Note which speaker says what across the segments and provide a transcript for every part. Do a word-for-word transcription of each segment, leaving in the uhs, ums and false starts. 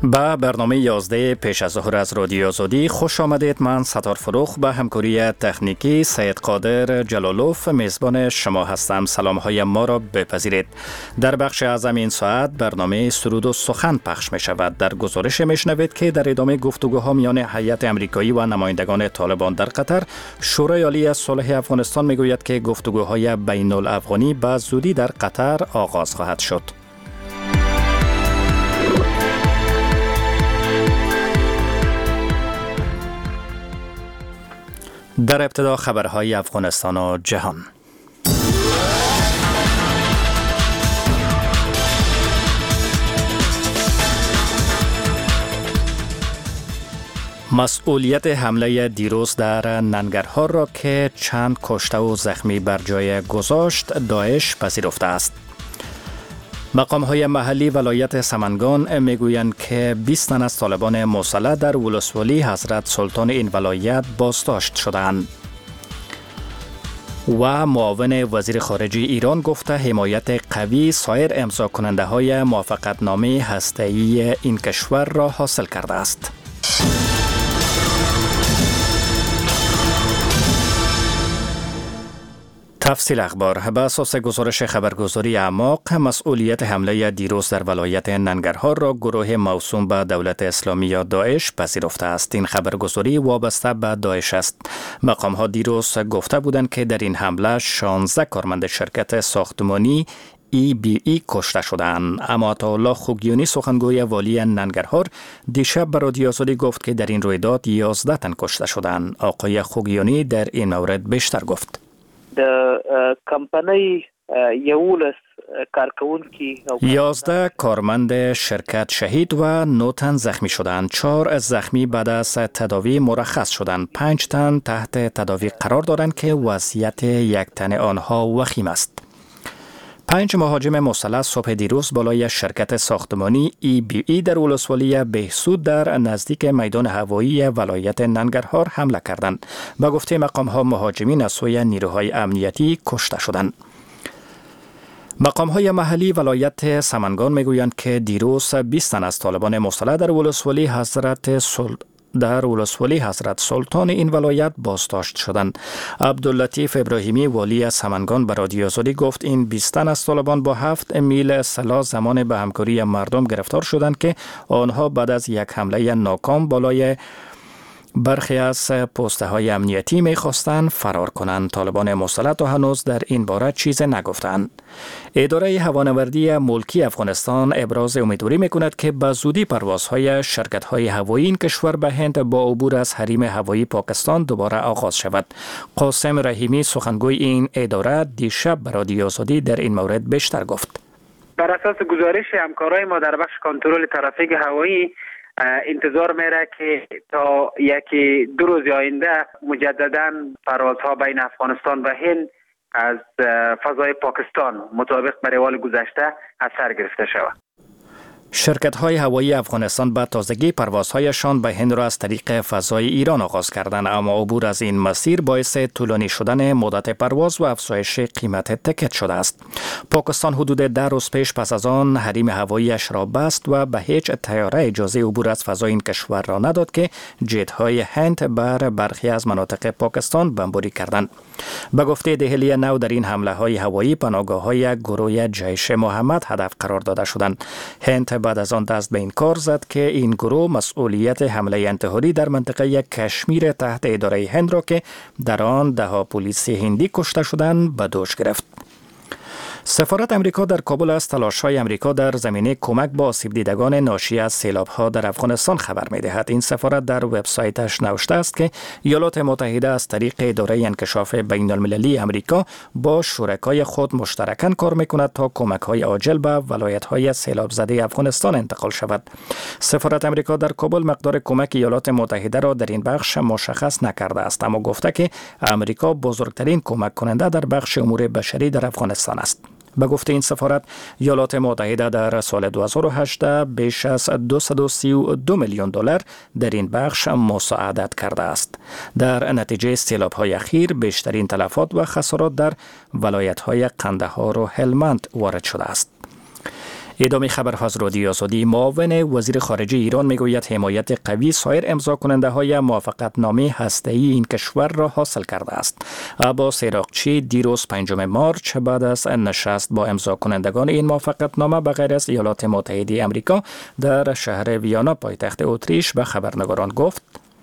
Speaker 1: به برنامه یازده پیش از ظهر از رادیو آزادی خوش آمدید. من ستار فروخ به همکاری تکنیکی سید قادر جلالوف میزبان شما هستم. سلام های ما را بپذیرید. در بخش اعظم این ساعت برنامه سرود و سخن پخش می شود. در گزارش می شنوید که در ادامه گفتگوها میان هیئت امریکایی و نمایندگان طالبان در قطر، شورای عالی صلح افغانستان می گوید که گفتگوهای بین الافغانی به زودی در قطر آغاز خواهد شد. در ابتدا خبرهای افغانستان و جهان. مسئولیت حمله دیروز در ننگرهار را که چند کشته و زخمی بر جای گذاشت داعش پذیرفته است. مقام‌های محلی ولایت سمنگان میگویند که بیست تن از طالبان مسلح در ولسوالی حضرت سلطان این ولایت بازداشت شدند. و معاون وزیر خارجه ایران گفته حمایت قوی سایر امضا کننده های موافقتنامه هسته‌ای این کشور را حاصل کرده است. تفصیل اخبار. به اساس گزارش خبرگزاری اعماق، مسئولیت حمله دیروز در ولایت ننگرهار را گروه موسوم به دولت اسلامی یا داعش پذیرفته است. این خبرگزاری وابسته به داعش است. مقام ها دیروز گفته بودند که در این حمله شانزده کارمند شرکت ساختمانی ای بی ای کشته شدند. اما عطاالله خوگیانی سخنگوی والی ننگرهار دیشب به رادیو آزادی گفت که در این رویداد یازده تن کشته شدند. آقای خوگیانی در این مورد بیشتر گفت.
Speaker 2: د کمپنی یولس کارکونکي
Speaker 1: یازده کارمند شرکت شهید و نه تن زخمی شدند. چهار زخمی بعد از تداوی مرخص شدند. پنج تن تحت تداوی قرار دارند که وضعیت یک تن آنها وخیم است. پنج مهاجم مسلح صبح دیروز بالای شرکت ساختمانی ای بی ای در ولسوالی بهسود در نزدیک میدان هوایی ولایت ننگرهار حمله کردند. به گفته مقام ها مهاجمین از سوی نیروهای امنیتی کشته شدند. مقام های محلی ولایت سمنگان میگویند که دیروز بیست تن از طالبان مسلح در ولسوالی حضرت سلطان در ولسوالی حضرت سلطان این ولایت بازداشت شدند. عبداللطیف ابراهیمی والی سمنگان به رادیو آزادی گفت این بیست تن از طالبان با هفت میل سلاح زمان به همکاری مردم گرفتار شدند که آنها بعد از یک حمله ناکام بالای برخی از پسته های امنیتی می‌خواستند فرار کنند. طالبان مسلح تا هنوز در این باره چیزی نگفتند. اداره هوانوردی ملکی افغانستان ابراز امیدواری می‌کند که به زودی پروازهای شرکت‌های هوایی این کشور به هند با عبور از حریم هوایی پاکستان دوباره آغاز شود. قاسم رحیمی سخنگوی این اداره دیشب به رادیو آزادی در این مورد بیشتر گفت.
Speaker 3: بر اساس گزارش همکارای ما در بخش کنترل ترافیک هوایی انتظار میره که تا یکی دو روز آینده مجددا پروازها بین افغانستان و هند از فضای پاکستان مطابق به روال گذشته از سر گرفته شود.
Speaker 1: شرکت‌های هوایی افغانستان به تازگی پروازهایشان به هند را از طریق فضای ایران آغاز کردند، اما عبور از این مسیر باعث طولانی شدن مدت پرواز و افزایش قیمت تکت شده است. پاکستان حدود ده روز پیش پس از آن حریم هوایی‌اش را بست و به هیچ طیاره اجازه عبور از فضای این کشور را نداد که جت‌های هند بر برخی از مناطق پاکستان بمباری کردند. به گفته دهلی نو در این حمله‌های هوایی پناهگاه‌های گروه جیش محمد هدف قرار داده شدند. هند بعد از آن دست به این کار زد که این گروه مسئولیت حمله انتحاری در منطقه کشمیر تحت اداره هند را که در آن ده ها پلیس هندی کشته شدند به دوش گرفت. سفارت امریکا در کابل از تلاش‌های امریکا در زمینه کمک به آسیب دیدگان ناشی از سیلاب‌ها در افغانستان خبر می‌دهد. این سفارت در وبسایتش نوشته است که ایالات متحده از طریق اداره انکشاف بین‌المللی امریکا با شرکای خود مشترکاً کار می‌کند تا کمک‌های عاجل به ولایت‌های سیلاب زده افغانستان انتقال شود. سفارت امریکا در کابل مقدار کمک ایالات متحده را در این بخش مشخص نکرده است، اما گفته که امریکا بزرگترین کمک کننده در بخش امور بشری در افغانستان است. به گفته این سفارت، ایالات متحده در سال دو هزار و هجده بیش از دویست و سی و دو میلیون دلار در این بخش مساعدت کرده است. در نتیجه سیلاب‌های اخیر بیشترین تلفات و خسارات در ولایت‌های قندهار و هلمند وارد شده است. ادامه خبر از رادیو آزادی. معاون وزیر خارجه ایران میگوید حمایت قوی سایر امضا کننده های موافقت نامه هسته‌ای این کشور را حاصل کرده است. عباس عراقچی دیروز پنجم مارچ بعد از نشست با امضا کنندگان این موافقت نامه به غیر از ایالات متحده آمریکا در شهر ویانا پایتخت اتریش به خبرنگاران گفت: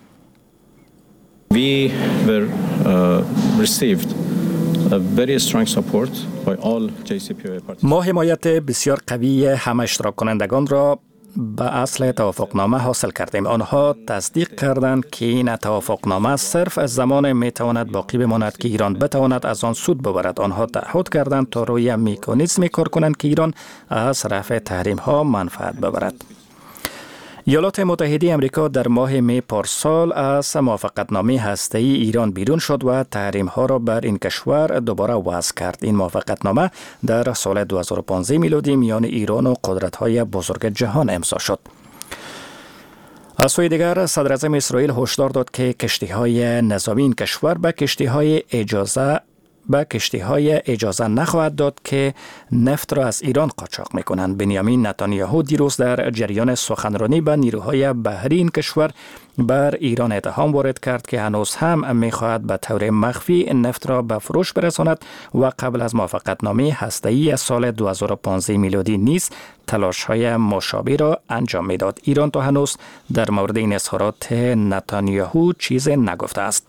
Speaker 4: We were uh, received a very strong support by all J C P O A parties.
Speaker 1: ما حمایت بسیار قوی همه اشتراک کنندگان را به اصل توافقنامه حاصل کردیم. آنها تصدیق کردند که این توافقنامه صرف از زمان میتواند باقی بماند که ایران بتواند از آن سود ببرد. آنها تعهد کردند تا روی مکانیزمی کار کنند که ایران از رفع تحریم ها منفعت ببرد. ایالات متحده آمریکا در ماه می پارسال از موافقتنامه هسته‌ای ایران بیرون شد و تحریم ها را بر این کشور دوباره وضع کرد. این موافقتنامه در سال دو هزار و پانزده میلادی میان ایران و قدرت های بزرگ جهان امضا شد. از سوی دیگر صدر اعظم اسرائیل هشدار داد که کشتی های نظامی این کشور به کشتی های اجازه به کشتی های اجازه نخواهد داد که نفت را از ایران قاچاق میکنند. بنیامین نتانیاهو دیروز در جریان سخنرانی به نیروهای بحری این کشور بر ایران اتهام وارد کرد که هنوز هم میخواهد به طور مخفی نفت را به فروش برساند و قبل از موافقتنامه هسته‌ای از سال دو هزار و پانزده میلادی نیز تلاش های مشابه را انجام میداد. ایران تا هنوز در مورد این اظهارات نتانیاهو چیز نگفته است.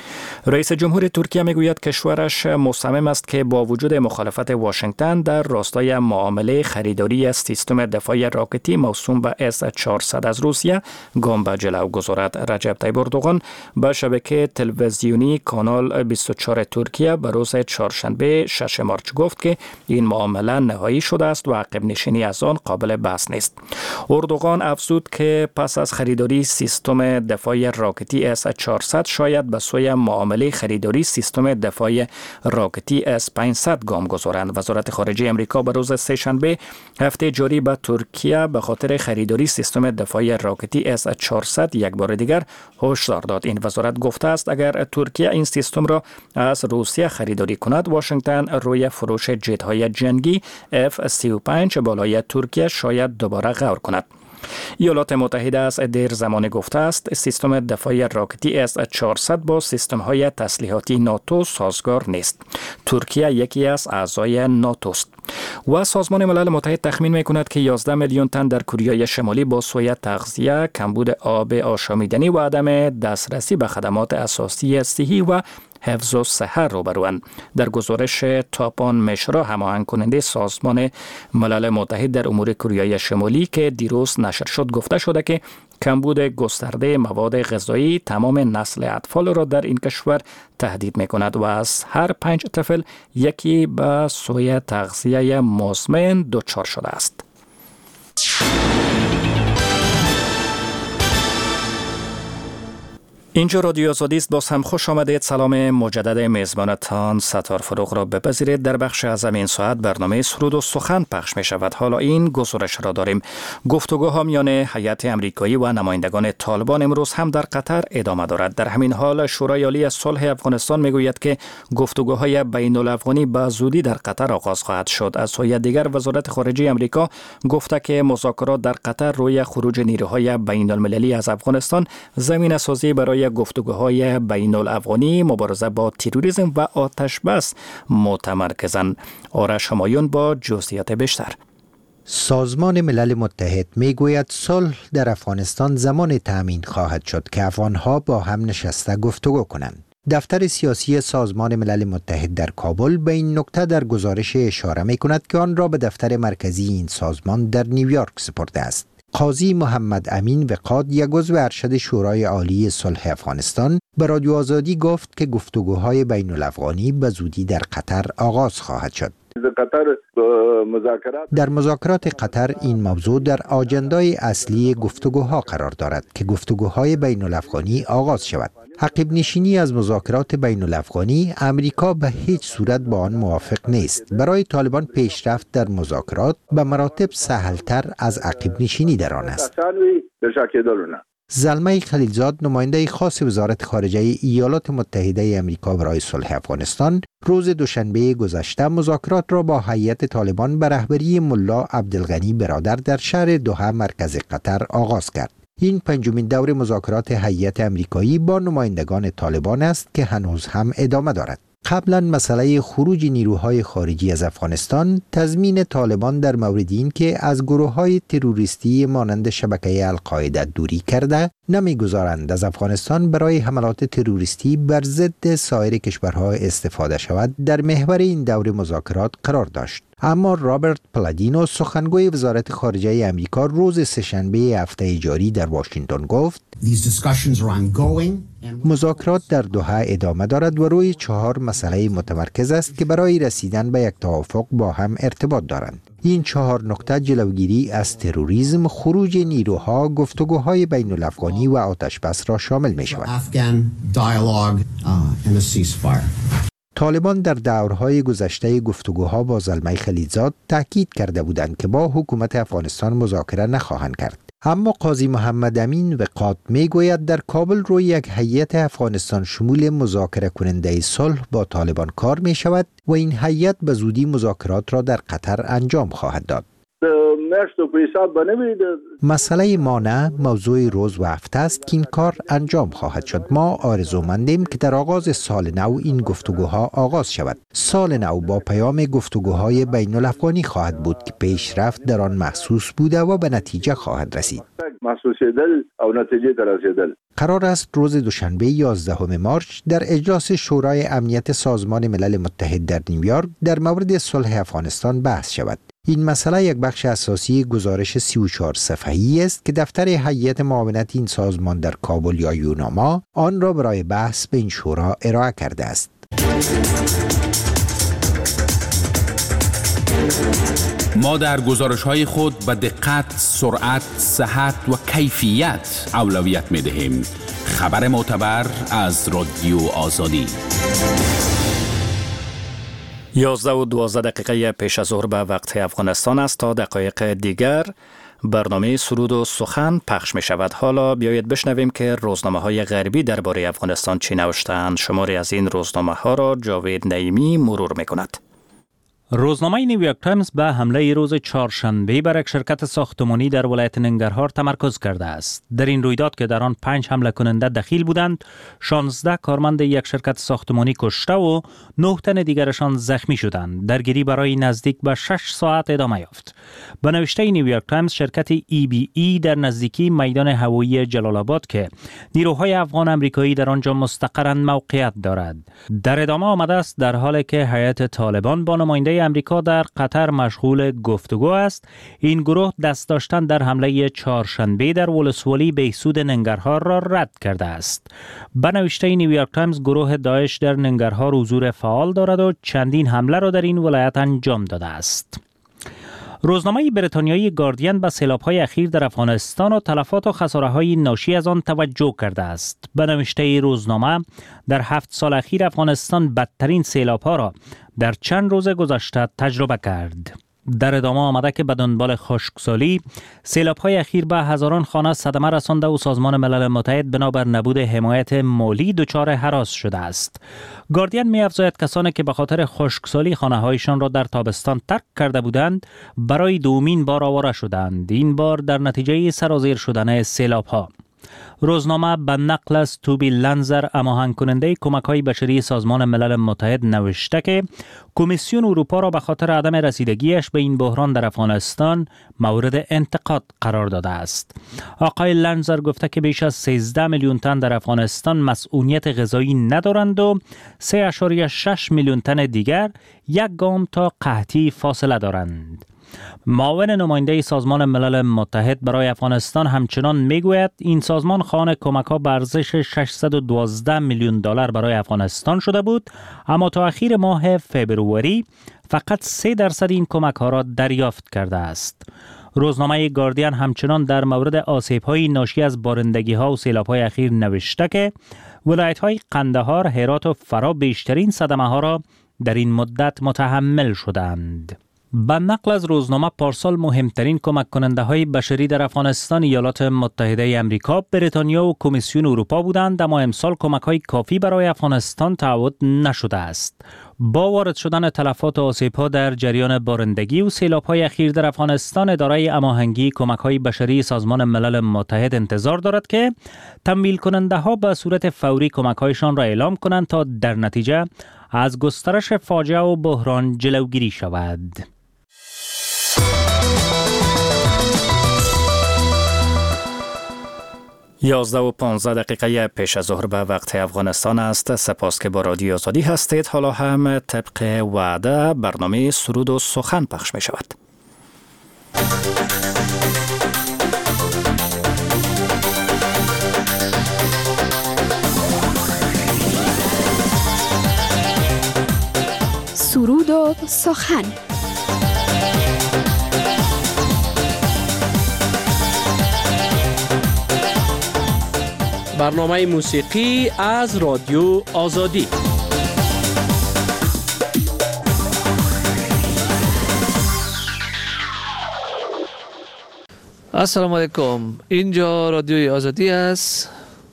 Speaker 1: رئیس جمهور ترکیه میگوید کشورش مصمم است که با وجود مخالفت واشنگتن در راستای معامله خریداری سیستم دفاع راکتی موسوم به اس چهارصد از روسیه گام به جلو گذارد. رجب طیب اردوغان به شبکه تلویزیونی کانال بیست و چهار ترکیه به روز چهارشنبه ششم مارچ گفت که این معامله نهایی شده است و عقب نشینی از آن قابل بحث نیست. اردوغان افزود که پس از خریداری سیستم دفاع راکتی اس چهارصد شاید به سوی معامله خریداری سیستم دفاع راکتی اس پانصد گام گذارند. وزارت خارجه امریکا به روز سه‌شنبه هفته جاری به ترکیه به خاطر خریداری سیستم دفاع راکتی اس چهارصد یک بار دیگر هشدار داد. این وزارت گفته است اگر ترکیه این سیستم را از روسیه خریداری کند، واشنگتن روی فروش جت‌های جنگی اف سی و پنج بالای ترکیه شاید دوباره غور کند. ایالات متحده از دیر زمان گفته است سیستم دفاع راکتی اس چهارصد با سیستم های تسلیحاتی ناتو سازگار نیست. ترکیه یکی از اعضای ناتو است و سازمان ملل متحد تخمین میکند که یازده میلیون تن در کره شمالی با سوء تغذیه، کمبود آب آشامیدنی و عدم دسترسی به خدمات اساسی صحی و حفظ و صحت روبروند. در گزارش تاپان مشرا هماهنگ کننده سازمان ملل متحد در امور کره شمالی که دیروز نشر شد گفته شده که کمبود گسترده مواد غذایی تمام نسل اطفال را در این کشور تهدید می‌کند و از هر پنج طفل یکی به سوء تغذیه مزمن دچار شده است. اینجا رادیو آزادی است. باز هم خوش آمدید. سلام مجدد میزبانتان ستار فروغ را بپذیرید. در بخش از این ساعت برنامه سرود و سخن پخش می شود. حالا این گزارش را داریم. گفتگوها میان هیئت آمریکایی و نمایندگان طالبان امروز هم در قطر ادامه دارد. در همین حال شورای عالی صلح افغانستان میگوید که گفتگوهای بین الافغانی به زودی در قطر آغاز خواهد شد. از سوی دیگر وزارت خارجه آمریکا گفته که مذاکرات در قطر روی خروج نیروهای بین المللی از افغانستان زمینه سازی برای گفتگوهای بین الافغانی، مبارزه با تروریسم و آتش بس متمرکزند. آرش همایون با جزئیات بیشتر.
Speaker 5: سازمان ملل متحد میگوید صلح در افغانستان زمان تأمین خواهد شد که افغانها با هم نشسته گفتگو کنند. دفتر سیاسی سازمان ملل متحد در کابل به این نکته در گزارش اشاره می کند که آن را به دفتر مرکزی این سازمان در نیویورک سپرده است. قاضی محمد امین وقاد، یک عضو ارشد شورای عالی صلح افغانستان، به رادیو آزادی گفت که گفتگوهای بین الافغانی به زودی در قطر آغاز خواهد شد. در مذاکرات قطر این موضوع در آجندای اصلی گفتگوها قرار دارد که گفتگوهای بین الافغانی آغاز شود. عقب نشینی از مذاکرات بین الافغانی امریکا به هیچ صورت با آن موافق نیست. برای طالبان پیشرفت در مذاکرات به مراتب سهلتر از عقب نشینی در آن است. زلمه خلیلزاد نماینده خاص وزارت خارجه ایالات متحده آمریکا برای صلح افغانستان روز دوشنبه گذشته مذاکرات را با هیئت طالبان به رهبری ملا عبدالغنی برادر در شهر دوحه مرکز قطر آغاز کرد. این پنجمین دور مذاکرات هیئت آمریکایی با نمایندگان طالبان است که هنوز هم ادامه دارد. قبلا مسئله خروج نیروهای خارجی از افغانستان، تضمین طالبان در مورد این که از گروه‌های تروریستی مانند شبکه القاعده دوری کرده نمی‌گذارند از افغانستان برای حملات تروریستی بر ضد سایر کشورها استفاده شود در محور این دور مذاکرات قرار داشت. اما رابرت پلادینو سخنگوی وزارت خارجه آمریکا روز سه‌شنبه هفته جاری در واشنگتن گفت مذاکرات در دوحه ادامه دارد و روی چهار مسئله متمرکز است که برای رسیدن به یک توافق با هم ارتباط دارند. این چهار نکته جلوگیری از تروریسم، خروج نیروها، گفتگوهای بین الافغانی و آتش بس را شامل می شود. طالبان در دورهای گذشته گفتگوها با زلمه خلیلزاد تاکید کرده بودند که با حکومت افغانستان مذاکره نخواهند کرد. اما قاضی محمد امین وقات می گوید در کابل روی یک هیئت افغانستان شمول مذاکره کننده صلح با طالبان کار می شود و این هیئت به زودی مذاکرات را در قطر انجام خواهد داد. مسئله ما نه موضوع روز و هفته است که این کار انجام خواهد شد. ما آرزومندیم که در آغاز سال نو این گفتگوها آغاز شود. سال نو با پیام گفتگوهای بین الافغانی خواهد بود که پیشرفت در آن محسوس بوده و به نتیجه خواهد رسید. قرار است روز دوشنبه یازدهم مارس در اجلاس شورای امنیت سازمان ملل متحد در نیویورک در مورد صلح افغانستان بحث شود. این مسئله یک بخش اساسی گزارش سی و چهار صفحه‌ای است که دفتر هیئت معاونت این سازمان در کابل یا یوناما آن را برای بحث به این شورا ارائه کرده است.
Speaker 6: ما در گزارش‌های خود به دقت، سرعت، صحت و کیفیت اولویت می‌دهیم. خبر معتبر از رادیو آزادی.
Speaker 1: یازده و دوازده دقیقه پیش از ظهر به وقت افغانستان است. تا دقایق دیگر برنامه سرود و سخن پخش می شود. حالا بیایید بشنویم که روزنامه های غربی درباره افغانستان چی نوشتند. شماری از این روزنامه ها را جاوید نعیمی مرور می کند.
Speaker 7: روزنامه نیویورک تایمز به حمله روز چهارشنبه بر یک شرکت ساختمانی در ولایت ننگرهار تمرکز کرده است. در این رویداد که در آن پنج حمله کننده دخیل بودند، شانزده کارمند یک شرکت ساختمانی کشته و نه تن دیگرشان زخمی شدند. درگیری برای نزدیک به شش ساعت ادامه یافت. به نوشته نیویورک تایمز، شرکت ای بی ای در نزدیکی میدان هوایی جلال آباد که نیروهای افغان امریکایی در آنجا مستقرند موقعیت دارد. در ادامه آمده است در حالی که هیئت طالبان با نماینده امریکا در قطر مشغول گفتگو است، این گروه دست داشتن در حمله چهارشنبه در ولسوالی بهسود ننگرهار را رد کرده است. به نوشته نیویورک تایمز، گروه داعش در ننگرهار حضور فعال دارد و چندین حمله را در این ولایت انجام داده است. روزنامه بریتانیایی گاردین به سیلاب‌های اخیر در افغانستان و تلفات و خساره‌های ناشی از آن توجه کرده است. به نوشته روزنامه، در هفت سال اخیر افغانستان بدترین سیلاب‌ها را در چند روز گذشته تجربه کرد. در ادامه آمده که به دنبال خشکسالی، سیلاب‌های اخیر به هزاران خانه صدمه رسانده و سازمان ملل متحد بنابر نبود حمایت مالی دچار هراس شده است. گاردین می‌افزاید کسانی که به خاطر خشکسالی خانه‌هایشان را در تابستان ترک کرده بودند، برای دومین بار آواره شدند. این بار در نتیجه سرازیر شدن سیلاب‌ها. روزنامه به نقل از توبی لنزر، هماهنگ کننده کمک‌های بشری سازمان ملل متحد، نوشته که کمیسیون اروپا را به خاطر عدم رسیدگیش به این بحران در افغانستان مورد انتقاد قرار داده است. آقای لنزر گفته که بیش از سیزده میلیون تن در افغانستان مسئولیت غذایی ندارند و سه ممیز شش میلیون تن دیگر یک گام تا قحطی فاصله دارند. معاون نماینده سازمان ملل متحد برای افغانستان همچنان میگوید این سازمان خوان کمک‌ها به ارزش ششصد و دوازده میلیون دلار برای افغانستان شده بود، اما تا اخیر ماه فوریه فقط سه درصد این کمک‌ها را دریافت کرده است. روزنامه گاردین همچنان در مورد آسیب‌های ناشی از بارندگی‌ها و سیلاب‌های اخیر نوشته که ولایت‌های قندهار، هرات و فرا بیشترین صدمه‌ها را در این مدت متحمل شدند. به نقل از روزنامه پارسال مهمترین کمک کننده های بشری در افغانستان ایالات متحده امریکا، بریتانیا و کمیسیون اروپا بودند، اما امسال کمک های کافی برای افغانستان تعهد نشده است. با وارد شدن تلفات و آسیب ها در جریان بارندگی و سیلاب های اخیر در افغانستان، اداره هماهنگی کمک های بشری سازمان ملل متحد انتظار دارد که تمویل کننده ها به صورت فوری کمک هایشان را اعلام کنند تا در نتیجه از گسترش فاجعه و بحران جلوگیری شود.
Speaker 1: یازده و پانزده دقیقه پیش از ظهر به وقت افغانستان است. سپاس که با رادیو آزادی هستید. حالا هم طبق وعده برنامه سرود و سخن پخش می شود.
Speaker 8: سرود و سخن.
Speaker 9: برنامه موسیقی از رادیو آزادی. السلام علیکم. اینجا رادیوی آزادی است.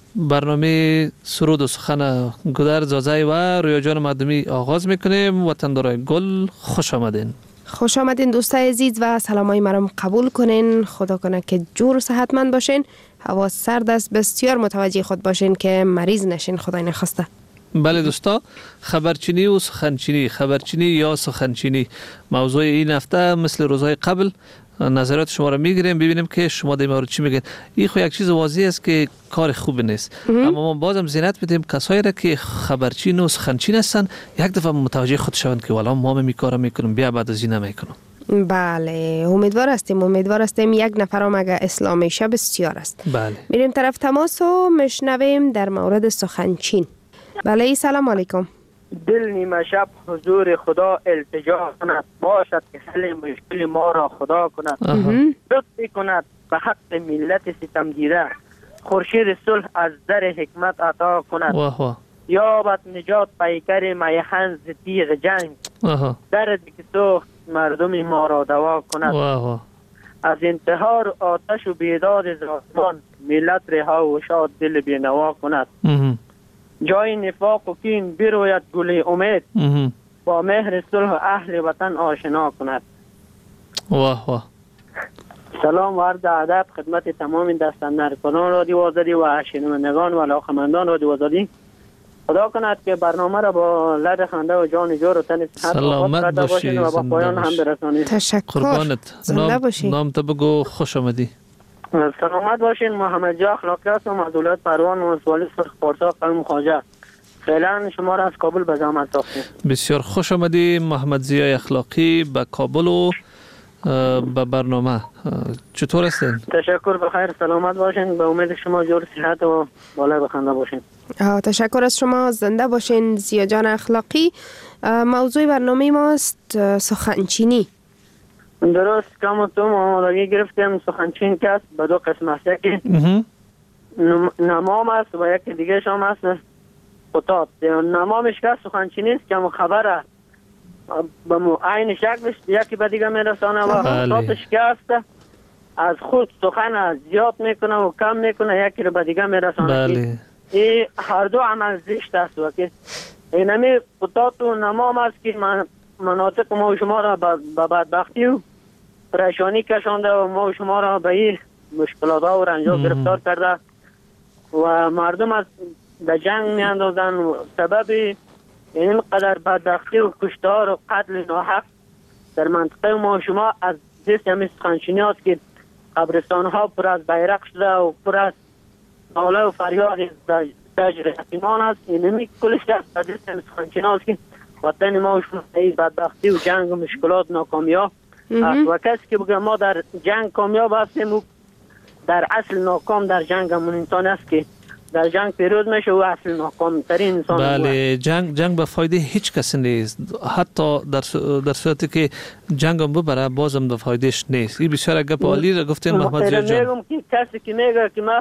Speaker 9: برنامه سرود و سخن گودر زازای و رویا جان مردمی آغاز میکنیم. وطندارای گل خوش آمدین.
Speaker 8: خوش آمدین دوستای عزیز و سلامای مرام قبول کنین. خدا کنه که جور و صحتمند باشین. هوا سرد است، بسیار متوجه خود باشین که مریض نشین، خدای نخواسته.
Speaker 9: بله دوستا، خبرچینی و سخنچینی، خبرچینی یا سخنچینی موضوع این هفته مثل روزهای قبل نظرات شما را میگیریم، ببینیم که شما در مورد چی میگین. این خو یک چیز واضح است که کار خوب نیست، اما ما بازم زینت میدیم کسایی را که خبرچین و سخنچین هستن یک دفعه متوجه خود شوند که والا ما می کارا میکنیم، بیا بعد از این نمیکنم.
Speaker 8: بله، امیدوار هستیم امیدوار هستیم یک نفرم اگه اسلام شه بسیار است.
Speaker 9: بله،
Speaker 8: میریم طرف تماس و مشنویم در مورد سخنچین. بله، سلام علیکم.
Speaker 10: دل نیمه شب حضور خدا التجا کند، باشد که حل مشکل ما را خدا کند. لطف کند به حق ملت ستم دیده، خورشید صلح از در حکمت عطا کند.
Speaker 9: واه واه.
Speaker 10: یابد نجات پیکر میهن ز تیغ جنگ، درد که سوخت مردم ما را دوا کند.
Speaker 9: واه واه.
Speaker 10: از انتحار آتش و بیداد زمان، ملت رها و شاد دل بینوا کند. جای نفاق و کین بروید گل امید، با مهر صلح اهل وطن آشنا کند.
Speaker 9: واه واه.
Speaker 10: سلام و عرض ادب خدمت تمام دستاندرکاران رادیو آزادی و شنوندگان و علاقه‌مندان رادیو آزادی. خدا کند که برنامه را با لب خنده و جان جور و تن صحت
Speaker 9: سلامت باشید
Speaker 10: و با پایان هم برسانید.
Speaker 8: تشکر.
Speaker 9: قربانت. نام نام تو بگو. خوش آمدی.
Speaker 10: سلامت باشین. محمد جا اخلاقی هستم از ولایت پروان و ولسوالی سرخ پارسا قلم خواجه. فعلا شما را از کابل به زحمت ساختیم.
Speaker 9: بسیار خوش آمدی محمد ضیای اخلاقی به کابل و به برنامه. چطور هستین؟
Speaker 10: تشکر، بخیر سلامت باشین. به امید شما جور صحت و بالای بخنده باشین.
Speaker 8: تشکر از شما، زنده باشین ضیا جان اخلاقی. موضوع برنامه ماست سخنچینی.
Speaker 10: درست کام تو آمادگی گرفتیم. سخنچین کس به دو قسم است، یکی نمام است و یکی دیگه شام است خطاب. نمامش که سخنچینی است که خبر به عین شکلش یکی به دیگه میرسانه و خطابش که است از خود سخن زیاد میکنه و کم میکنه یکی رو به دیگه میرسانه.
Speaker 9: بله.
Speaker 10: این هر دو عمل زشت است و که اینمی خطاب و نمام است که من مناطق ما و شما را به بدبختی و پریشانی کشانده و ما و شما را به این مشکلات ها و رنج ها گرفتار کرده و مردم از به جنگ می اندازن و سبب این قدر بدبختی و کشتار و قتل ناحق در منطقه ما و شما از دست همین سخنچینی هست که قبرستان ها پر از بیرق شده و پر از ناله و فریاد زجر یتیمان است. اینمی کلش از دست همین سخنچینی هست که وطن ما و شما بدبختی و جنگ و مشکلات ناکامیاب و کسی که بگه ما در جنگ کامیاب هستیم و در اصل ناکام در جنگ همون انسان است که در جنگ پیروز میشه و اصل ناکام ترین انسان.
Speaker 9: بله، جنگ جنگ به فایده هیچ کسی نیست، حتی در در صورتی که جنگ هم ببره بازم به فایدهش نیست. این بسیار گپ عالی را گفتین محمد ضیا جان.
Speaker 10: میگم که کسی که میگه که ما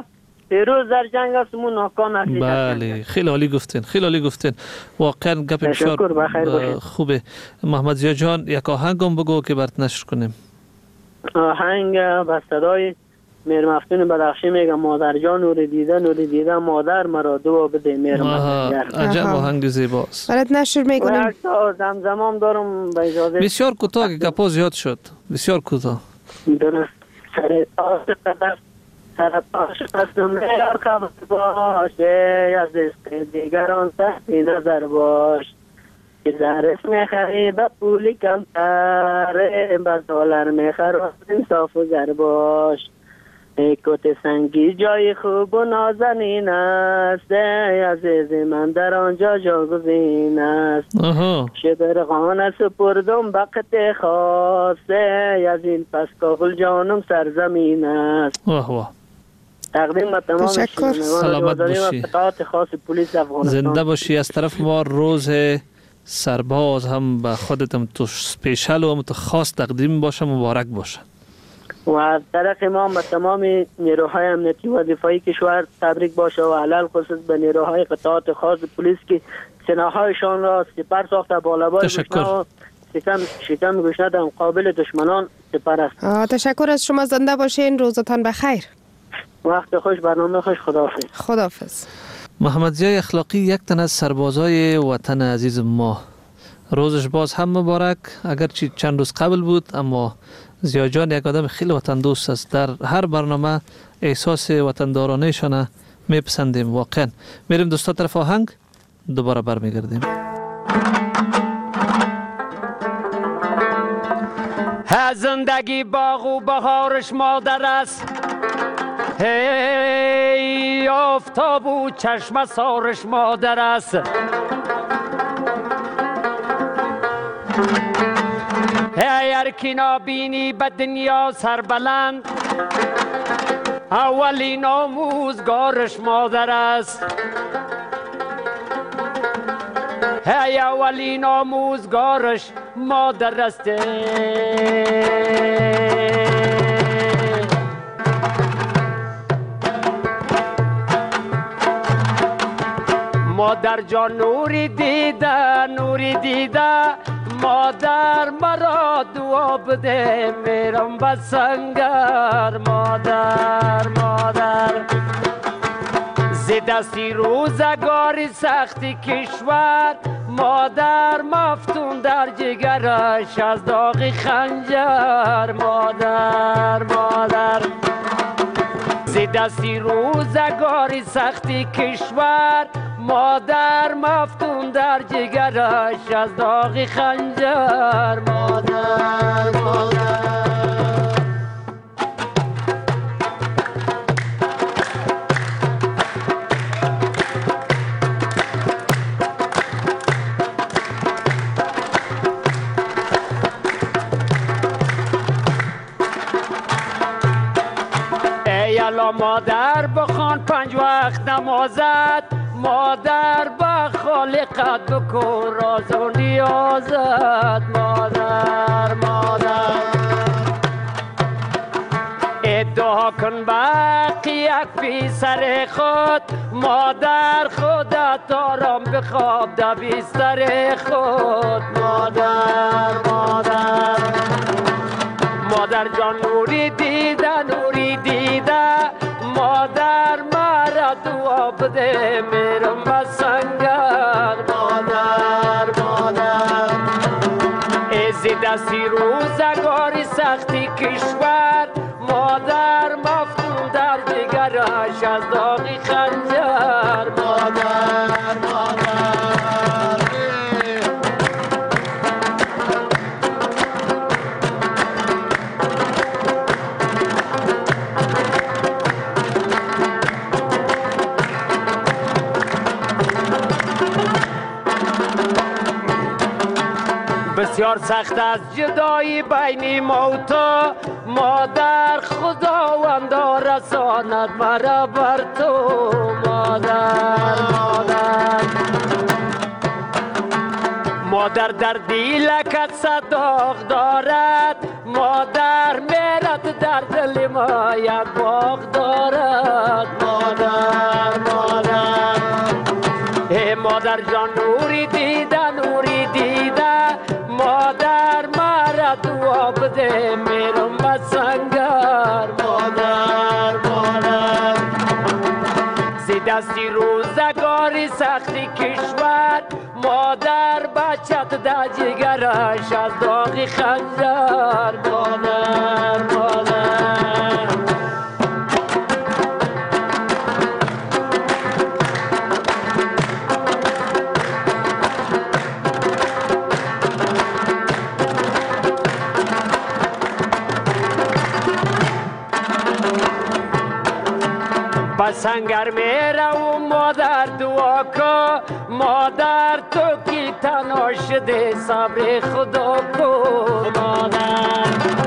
Speaker 10: پیروز در جنگ هستیم ناکام هستیم.
Speaker 9: بله خیلی عالی گفتین، خیلی عالی گفتین. واقعا گپ بسیار خوبه. محمد ضیا جان یک آهنگ هم بگو که برات نشر کنیم.
Speaker 10: آهنگ با صدای میر مفتون بدخشی میگه مادر جان نور دیده نور دیده مادر مرا دعا بده میر مفتون.
Speaker 9: عجب آهنگ زیباست.
Speaker 8: برات نشر میکنیم.
Speaker 10: زمزمام دارم به اجازه.
Speaker 9: بسیار کوتاه که گپا زیاد شد. بسیار کوتاه.
Speaker 10: درست. سر عاشق است سر عاشق است میار خبر باشه از عشق دیگران تحت نظر باش که در اسم خرید پولی کمتره با دلار میخر انصاف و زر باش کت سنگی جای خوب و نازنین است عزیز من در آنجا جاگزین است شبرغان سپردم وقت خاصه از این پس کابل جانم سرزمین است.
Speaker 9: واه واه
Speaker 10: تقدیم به تمام
Speaker 9: سلامت باشی،
Speaker 10: خاص پلیس افغانستان
Speaker 9: زنده باشی. از طرف ما روز سرباز هم به خودتم تو سپیشل و تو خاص تقدیم باشه، مبارک باشه.
Speaker 10: و از طرف ما به تمام نیروهای امنیتی و دفاعی کشور تبریک باشه و علل خصوص به نیروهای قطعات خاص پلیس که سلاح‌هایشان را سپر ساخته بالابای
Speaker 9: تشکر.
Speaker 10: شکم شکم گشنه در مقابل دشمنان سپر است.
Speaker 8: تشکر از شما، زنده باشین، روزتان بخیر.
Speaker 10: وقت خوش، برنامه خوش، خداحافظ.
Speaker 8: خداحافظ.
Speaker 9: محمد ضیا اخلاقی یک تن از سربازای وطن عزیز ما، روزش باز هم مبارک. اگرچه چند روز قبل بود اما ضیا جان یک آدم خیلی وطن دوست است. در هر برنامه احساس وطندارانه شانه میپسندیم. واقعا میریم دوستا طرف آهنگ، دوباره برمیگردیم.
Speaker 11: زندگی باغ و بهارش مادر است، هی آفتاب و چشم سارش مادر است. هی ارکی نابینی به دنیا سربلند، اولین آموزگارش مادر است. هی اولین آموزگارش مادر است. مادر جان نوری دیده نوری دیده مادر مرا دعا بده میرم به سنگر. مادر مادر زی دستی روزگاری سختی کشور مادر مفتون در جگرش از داغ خنجر. مادر مادر زی دستی روزگاری سختی کشور مادر مفتون در جگرش از داغ خنجر. مادر مادر ای الا مادر بخوان پنج وقت نمازت، مادر با خالقت بکن راز و نیازت. مادر مادر ادعا کن باقی یک پی سر خود، مادر خودت آرام بخواب در بستر خود. مادر مادر مادر جان نوری دیده نوری دیده مادر مرا دعا بده میرم به سنگر. مادر مادر ازی دستی روزگاری سختی کشور مادر مفتون در دیگرش از داغ خنجر. مادر مادر بسیار سخت از جدایی بین ما و تو، مادر خداوندا رساند مرا بر تو. مادر مادر مادر در دیلکت صداق دارد، مادر میرد در دل ما یک باغ دارد. مادر مادر جان نوری دیده نوری دیده مادر مرا دعا بده میرم به سنگر مادر مادر زی دستی روزگاری سختی کشور مادر بچت در جگرش از داغی خنجر مادر مادر سنگر میره و مادر دعا که مادر تو کی تنها شده صبر خدا کو مادر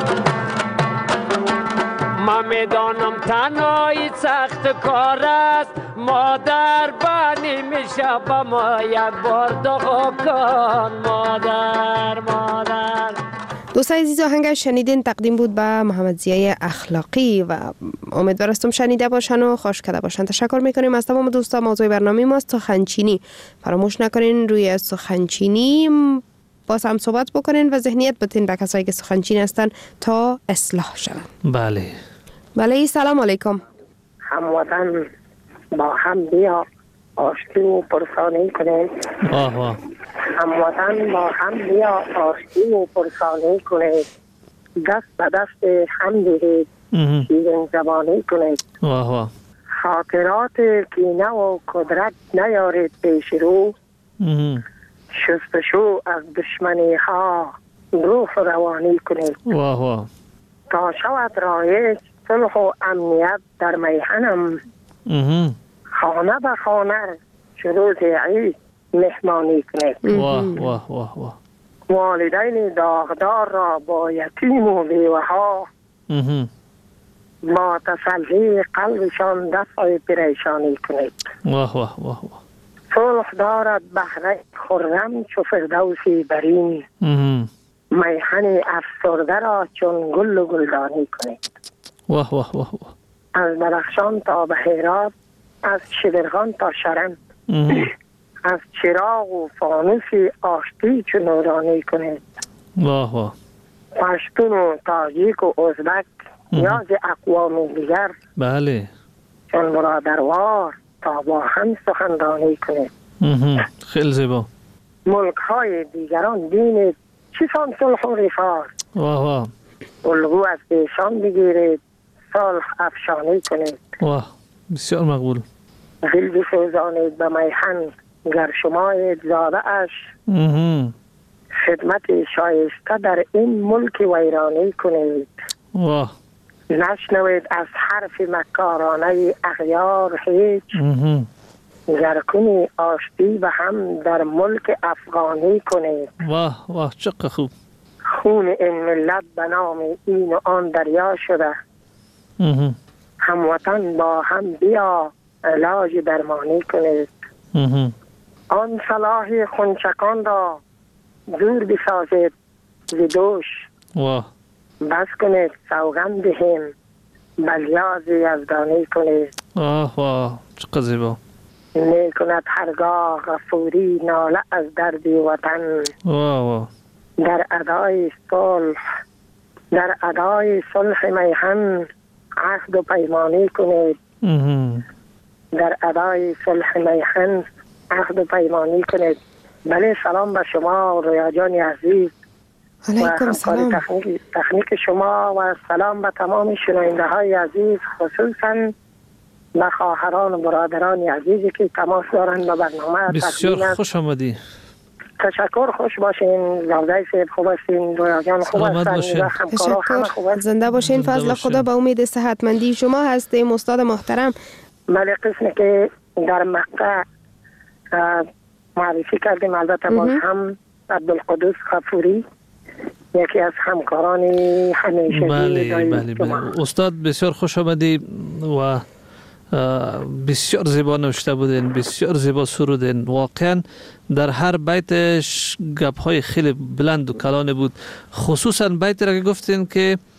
Speaker 11: من میدانم تنهایی سخت کار است مادر بانی میشه با ما یک بار دعا کن مادر مادر.
Speaker 8: دوستای عزیز آهنگ شنیدین تقدیم بود به محمد ضیای اخلاقی و امیدوار هستم شنیده باشن و خوش کرده باشن. تشکر میکنیم از تمام دوستا. موضوع برنامه ما سخنچینی. فراموش نکنین روی سخنچینی باز هم صحبت بکنین و ذهنیت بدین به کسایی که سخنچین هستن تا اصلاح شون.
Speaker 9: بله
Speaker 8: بله. سلام علیکم.
Speaker 12: هموطن با هم بیا آشتی و پرسانی کنیم.
Speaker 9: آه آه.
Speaker 12: هموطن با هم بیا آشتی و پرسانی کنید دست به دست هم دهید شیرین زبانی کنید
Speaker 9: واه واه.
Speaker 12: خاطرات کینه و قدرت نیارید پیش رو شستشو از دشمنی ها روح روانی کنید
Speaker 9: واه واه.
Speaker 12: تا شود رایج صلح و امنیت در میهنم خانه به خانه شروع عید مهمانی کنید.
Speaker 9: واه واه واه واه.
Speaker 12: والدین داغدار را با یتیم و بیوه ها با تسلی قلبشان دفع پریشانی کنید.
Speaker 9: واه واه واه واه.
Speaker 12: صلح دارد بهره خرم چو فردوسی برین میهن افسرده را چون گل و گلدانی کنید.
Speaker 9: واه واه واه واه.
Speaker 12: از بدخشان تا به هرات از شبرغان تا شرم از چراغ و فانوس آشتی چو نورانی کنید.
Speaker 9: واه واه.
Speaker 12: پشتون و تاجیک و ازبک نیاز اقوام دیگر
Speaker 9: بله
Speaker 12: چون برادروار تا با هم سخنرانی کنید.
Speaker 9: خیلی زیبا.
Speaker 12: ملک های دیگران بینید چیسان صلح و رفاه
Speaker 9: واه واه.
Speaker 12: الگو از ایشان بگیرید صلح افشانی کنید.
Speaker 9: واه بسیار مقبول.
Speaker 12: دل بسوزانید به میهن گر شمایید زاده اش خدمت شایسته در این ملک ویرانی کنید.
Speaker 9: واه.
Speaker 12: نشنوید از حرف مکارانه اغیار هیچ گر کنی آشتی به هم در ملک افغانی کنید.
Speaker 9: واه واه چقدر خوب.
Speaker 12: خون این ملت به نام این و آن دریا شده هموطن با هم بیا علاج درمانی کنید. آن صلاح خونچکان را دور بسازید زدوش
Speaker 9: واه.
Speaker 12: بس کنید سوگند دهیم بلیاز یزدانی کنید.
Speaker 9: واه واه چقدر زیبا.
Speaker 12: می کند هرگاه غفوری ناله از درد وطن
Speaker 9: واه واه.
Speaker 12: در ادای صلح در ادای صلح میهن عهد و پیمانی کنید. در ادای صلح میهن عهد و پیمانی کنید. بله سلام به شما رویا جان عزیز و همکار تکنیک, تکنیک شما و سلام به تمام شنونده های عزیز خصوصا به خواهران و برادران عزیزی که تماس دارند به برنامه.
Speaker 9: بسیار خوش آمدی.
Speaker 12: تشکر. خوش باشین. زوزای صاحب خوب هستین. رویا جان خوب هستین.
Speaker 8: تشکر. زنده باشین. فضل خدا به امید صحتمندی شما هستیم استاد محترم.
Speaker 12: مالی قسمی که در مقطع معرفی کردیم البته باز هم عبدالقدوس غفوری یکی از همکاران همیشه.
Speaker 9: بله بله بله. استاد بسیار خوش آمدی و بسیار زیبا نوشته بودین، بسیار زیبا سرودین. واقعا در هر بیتش گپ های خیلی بلند و کلان بود، خصوصا بیت را که گفتین که